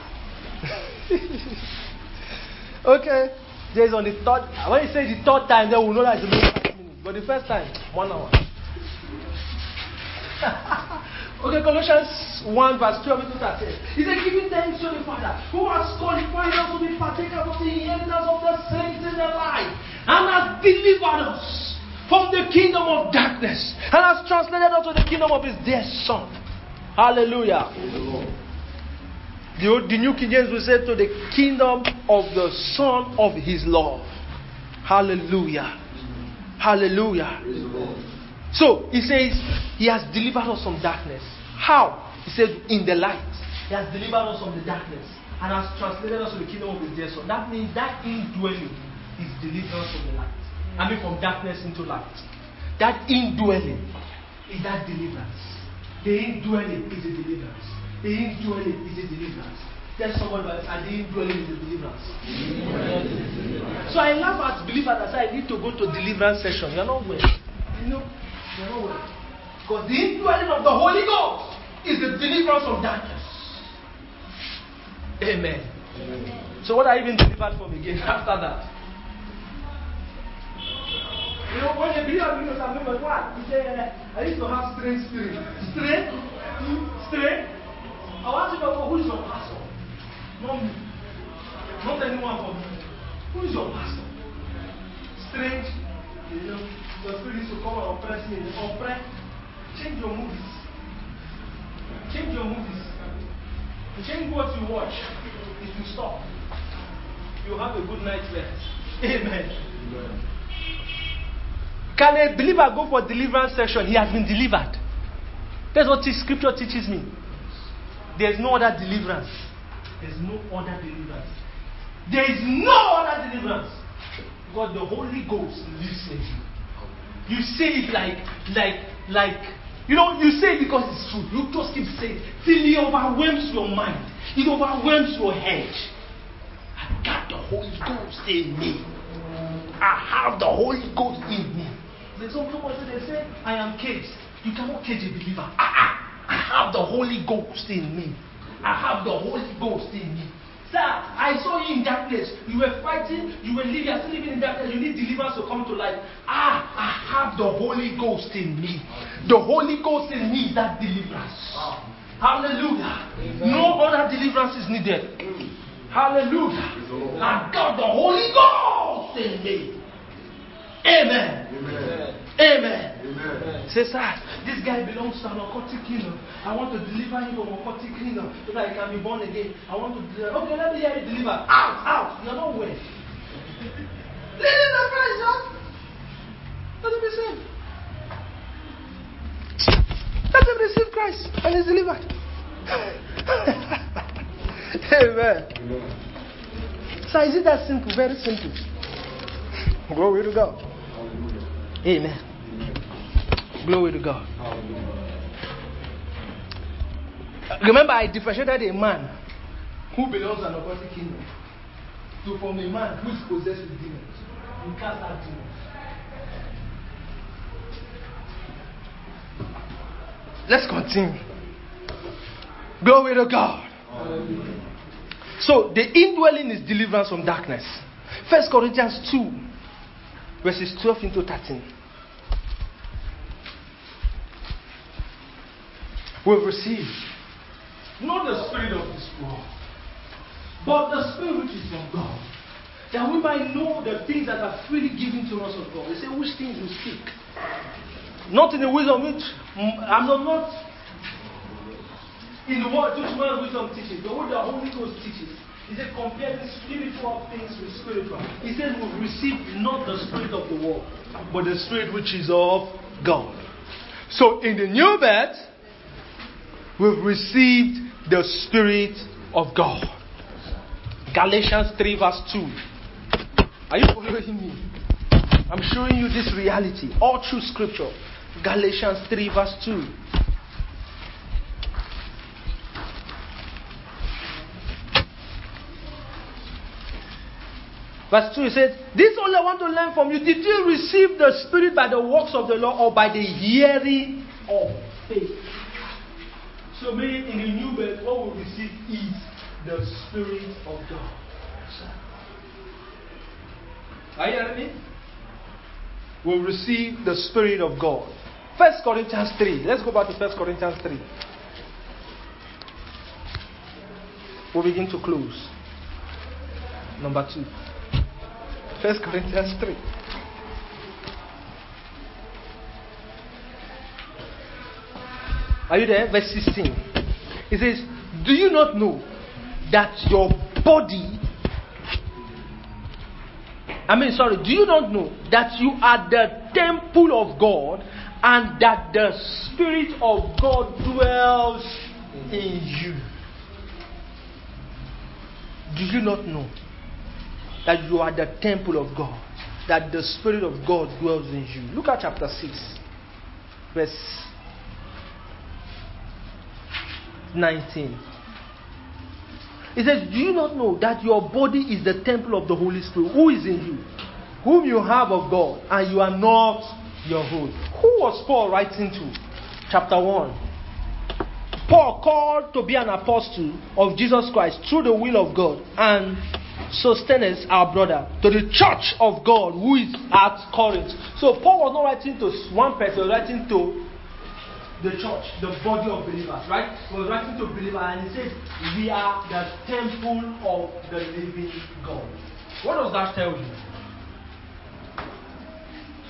Okay. There's on the third. When you say the third time, then we'll know that it's only 5 minutes. But the first time, 1 hour. Okay, Colossians 1 verse 12 to 13. He said, giving thanks to the Father who has qualified us to be partakers of the inheritance of the saints in the light, and has delivered us from the kingdom of darkness, and has translated us to the kingdom of His dear Son. Hallelujah. The New King James will say to the kingdom of the Son of His love. Hallelujah. Hallelujah. So he says He has delivered us from darkness. How? He said in the light. He has delivered us from the darkness and has translated us to the kingdom of His dear Son. That means that indwelling is deliverance from the light. I mean from darkness into light. That indwelling is that deliverance. The indwelling is a deliverance. The indwelling is a deliverance. Tell someone about the indwelling is a deliverance. So I laugh at believers that say I need to go to deliverance session. You're not well. You're not well. Because the indwelling of the Holy Ghost is the deliverance from darkness. Amen. So what are you being delivered from again after that? When a believer begins to remember what? He said, I used to have strange spirit. Strange? I want to know who is your pastor. Not me. Not anyone from me. Who is your pastor? strange, the spirit used to come and oppress me. Oppress. Change your movies. Change your movies. Change what you watch. It will stop. You have a good night's rest. Amen. Can a believer go for deliverance session? He has been delivered. That's what scripture teaches me. There's no other deliverance. There's no other deliverance. There is no other deliverance. Because the Holy Ghost lives in you. You say it like, you say it because it's true. You just keep saying it till it overwhelms your mind. It overwhelms your head. I got the Holy Ghost in me. I have the Holy Ghost in me. There's someone they say, I am caged. You cannot cage a believer. I have the Holy Ghost in me. I have the Holy Ghost in me. Sir, I saw you in that place. You were fighting. You were living. You are still living in that place. You need deliverance to come to life. I have the Holy Ghost in me. The Holy Ghost in me is that deliverance. Hallelujah. Amen. No other deliverance is needed. Hallelujah. I got the Holy Ghost in me. Amen. Amen. Amen. Amen. Say, sir, this guy belongs to an occultic kingdom. I want to deliver him from occultic kingdom so that he can be born again. I want to deliver. Okay, let me hear you deliver. Out. You're not well. Listen to Christ, John. Let him receive. Let him receive Christ and he's delivered. Amen. So is it that simple? Very simple. Glory to God. Amen. Glory to God. Remember, I differentiated a man who belongs to an occultic kingdom from a man who is possessed with demons. You cast out demons. Let's continue. Glory to God. So, the indwelling is deliverance from darkness. 1 Corinthians 2, verses 12 into 13. We've received not the spirit of this world, but the spirit which is from God, that we might know the things that are freely given to us of God. They say, which things we speak? Not in the wisdom which I'm not in the word which man wisdom teaches, but what the Holy Ghost teaches. He said, compare the spiritual things with spiritual. He said, we've received not the spirit of the world, but the spirit which is of God. So in the new birth, we've received the Spirit of God. Galatians 3 verse 2. Are you following me? I'm showing you this reality all through Scripture. Galatians 3 verse 2. Verse 2 it says, this only I want to learn from you. Did you receive the Spirit by the works of the law or by the hearing of faith? So meaning in the new birth, what we receive is the Spirit of God. Are you hearing me? We receive the Spirit of God. 1 Corinthians 3. Let's go back to 1 Corinthians 3. We'll begin to close. Number 2. 1 Corinthians 3. Are you there? Verse 16. It says, do you not know that your body... do you not know that you are the temple of God and that the Spirit of God dwells in you? Do you not know that you are the temple of God, that the Spirit of God dwells in you? Look at chapter 6, verse 19. It says, do you not know that your body is the temple of the Holy Spirit who is in you, whom you have of God, and you are not your own? Who was Paul writing to? Chapter 1. Paul called to be an apostle of Jesus Christ through the will of God, and Sosthenes, our brother, to the church of God who is at Corinth. So Paul was not writing to one person, he was writing to the church, the body of believers, right? He was writing to believers, and he says, we are the temple of the living God. What does that tell you?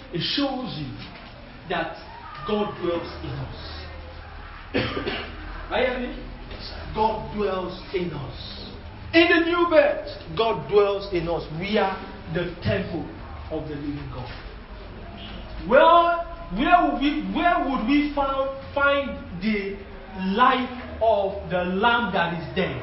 It shows you that God dwells in us. Are you hearing me? God dwells in us. In the new birth, God dwells in us. We are the temple of the living God. Where would we find the life of the lamb that is dead?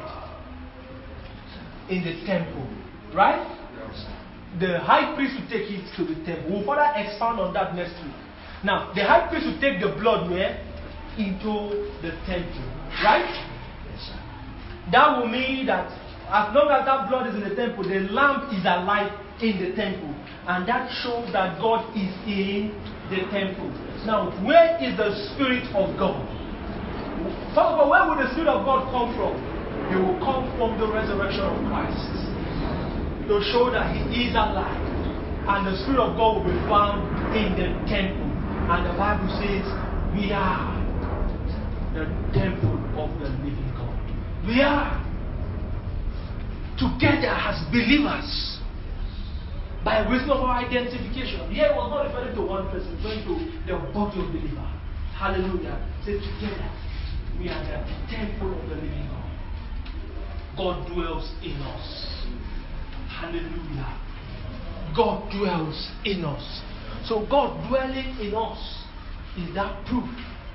In the temple, right? The high priest will take it to the temple. We'll further expand on that next week. Now, the high priest will take the blood where? Into the temple, right? That will mean that as long as that blood is in the temple, the lamb is alive in the temple. And that shows that God is in the temple. Now, where is the Spirit of God? First of all, where will the Spirit of God come from? He will come from the resurrection of Christ. To show that He is alive. And the Spirit of God will be found in the temple. And the Bible says, we are the temple of the living God. We are together as believers by reason of our identification. Here it was not referring to one person, referring to the body of the believer. Hallelujah. Say together, we are the temple of the living God. God dwells in us. Hallelujah. God dwells in us. So God dwelling in us is that proof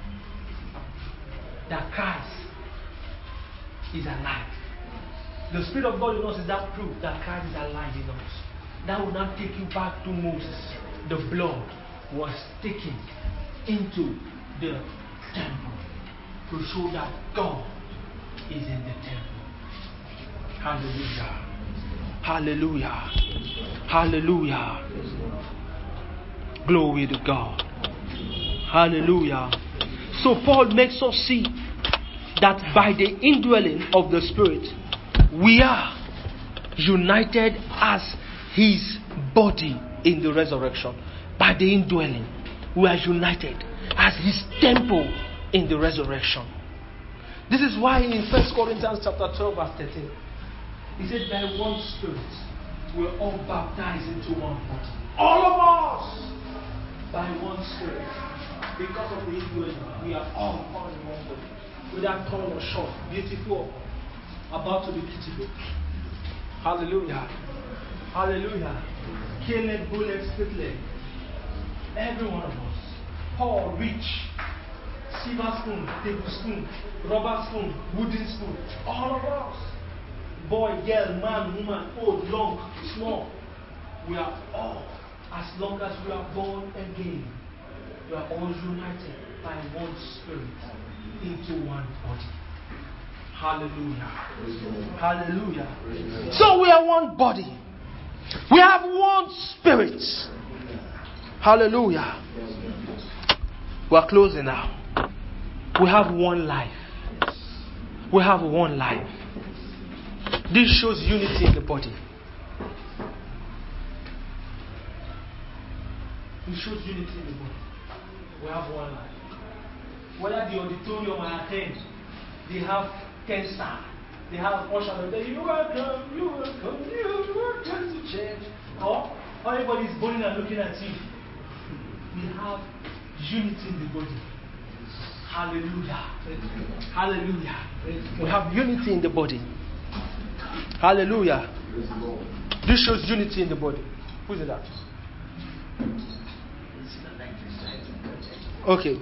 that Christ is alive. The Spirit of God in us is that proof that Christ is alive in us. That will not take you back to Moses. The blood was taken into the temple to show that God is in the temple. Hallelujah. Hallelujah. Hallelujah. Glory to God. Hallelujah. So Paul makes us see that by the indwelling of the Spirit, we are united as His body in the resurrection. By the indwelling, we are united as His temple in the resurrection. This is why in 1 Corinthians chapter 12 verse 13, he said, by one Spirit, we're all baptized into one body. All of us! By one Spirit. Because of the indwelling, we are all found in one body. Whether tall or short, beautiful, about to be beautiful. Hallelujah. Hallelujah. K-leg, bull-leg, split-leg. Every one of us. Poor, rich, silver spoon, tablespoon, rubber spoon, wooden spoon. All of us. Boy, girl, man, woman, old, long, small. We are all, as long as we are born again, we are all united by one Spirit into one body. Hallelujah. Hallelujah. So we are one body. We have one Spirit. Hallelujah. We are closing now. We have one life. We have one life. This shows unity in the body. It shows unity in the body. We have one life. Whether the auditorium I attend, they have 10 stars. They have usher. They say, you welcome to church. Or everybody is bowing and looking at you. We have unity in the body. Hallelujah. Hallelujah. We have unity in the body. Hallelujah. This shows unity in the body. Who is that? Okay.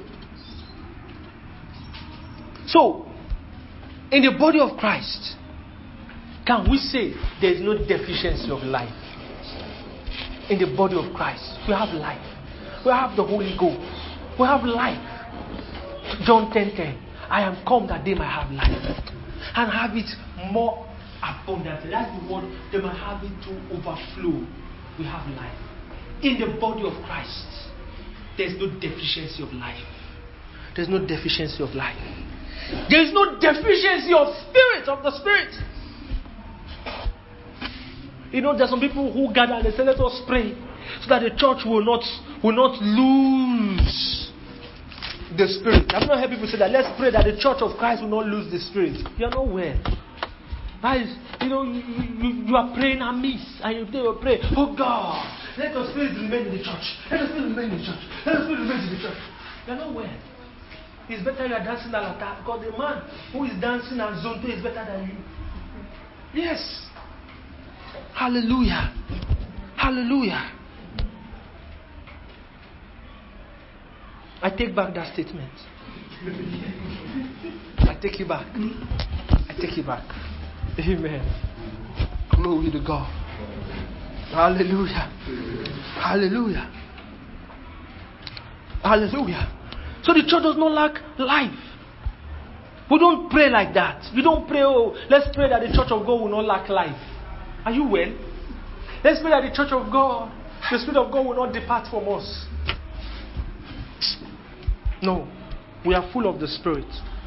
So, in the body of Christ, can we say there is no deficiency of life? In the body of Christ, we have life. We have the Holy Ghost. We have life. John 10:10. I am come that they might have life. And have it more abundantly. That's the word. They might have it to overflow. We have life. In the body of Christ, there's no deficiency of life. There's no deficiency of life. There is no deficiency of spirit, of the Spirit. You know, there's some people who gather and they say, let us pray so that the church will not lose the Spirit. I've not heard people say that, let's pray that the church of Christ will not lose the Spirit. You're nowhere. That is, you are praying amiss, and you pray, oh God, Let your spirit remain in the church. Let your spirit remain in the church. Let your spirit remain in the church. You are not well. It's better you are dancing at that because the man who is dancing at zone 2 is better than you. Yes. Hallelujah. Hallelujah. I take back that statement. I take it back. I take it back. Amen. Glory to God. Hallelujah. Hallelujah. Hallelujah. So the church does not lack life. We don't pray like that. We don't pray, oh, let's pray that the church of God will not lack life. Are you well? Let's pray that the church of God, the Spirit of God will not depart from us. No. We are full of the Spirit.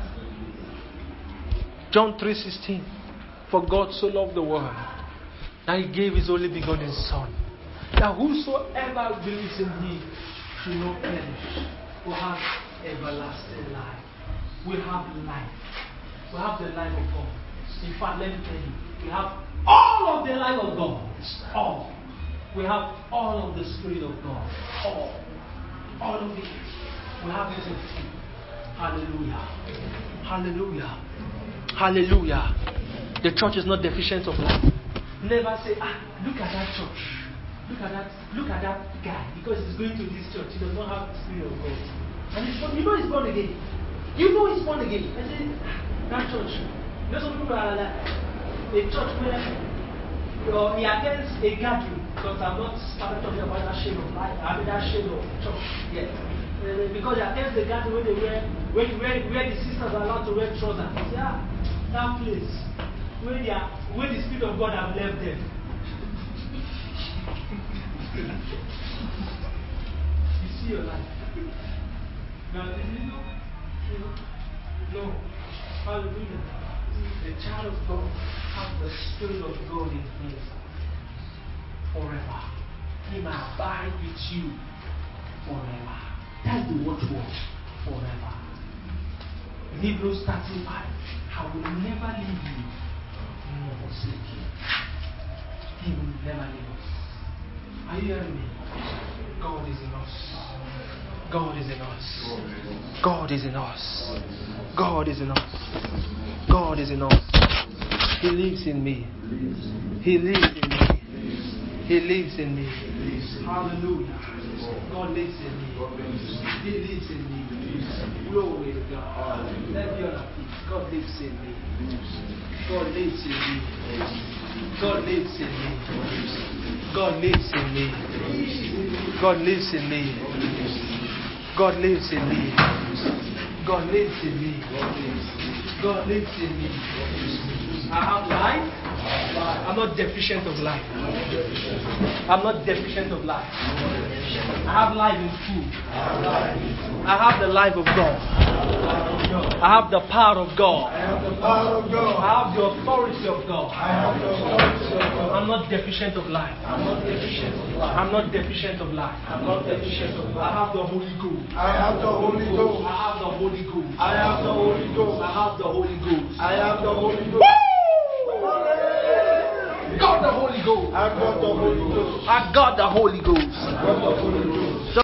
John 3:16. For God so loved the world that He gave His only begotten Son, that whosoever believes in Him should not perish, will have everlasting life. We have life. We have the life of God. In fact, let me tell you, we have all of the life of God. All. We have all of the Spirit of God. All of it. We have it in full. Hallelujah. Hallelujah. Hallelujah. The church is not deficient of life. Never say, look at that church. Look at that guy. Because he's going to this church. He does not have the Spirit of God. And he's born again. You know he's born again. I say, that church. You know some people are like a church where he attends a gathering. Because I'm not started talking about that shade of life. I mean that shade of church yet. Because he attends the gathering where the sisters are allowed to wear trousers. Yeah, that place where the Spirit of God have left them. You see your life. Now, no. Hallelujah. The child of God has the Spirit of God in him forever. He may abide with you forever. That's the watchword. Forever. In Hebrews 35, I will never leave you nor forsake you. He will never leave us. Are you hearing me? God is in us. God is in us. God is in us. God is in us. God is in us. He lives in me. He lives in me. He lives in me. Hallelujah. God lives in me. He lives in me. Glory to God. Let me on our feet. God lives in me. God lives in me. God lives in me. God lives in me. God lives in me. God lives in me. God lives in me. God lives in me. I have life. I'm not deficient of life. I'm not deficient of life. I have life in food. I have the life of God. I have the power of God. I have the authority of God. I'm not deficient of life. I'm not deficient of life. I have the Holy Ghost. I have the Holy Ghost. I have the Holy Ghost. I have the Holy Ghost. I have the Holy Ghost. I have the Holy Ghost. Got the Holy Ghost. I got the Holy Ghost. I got the Holy Ghost.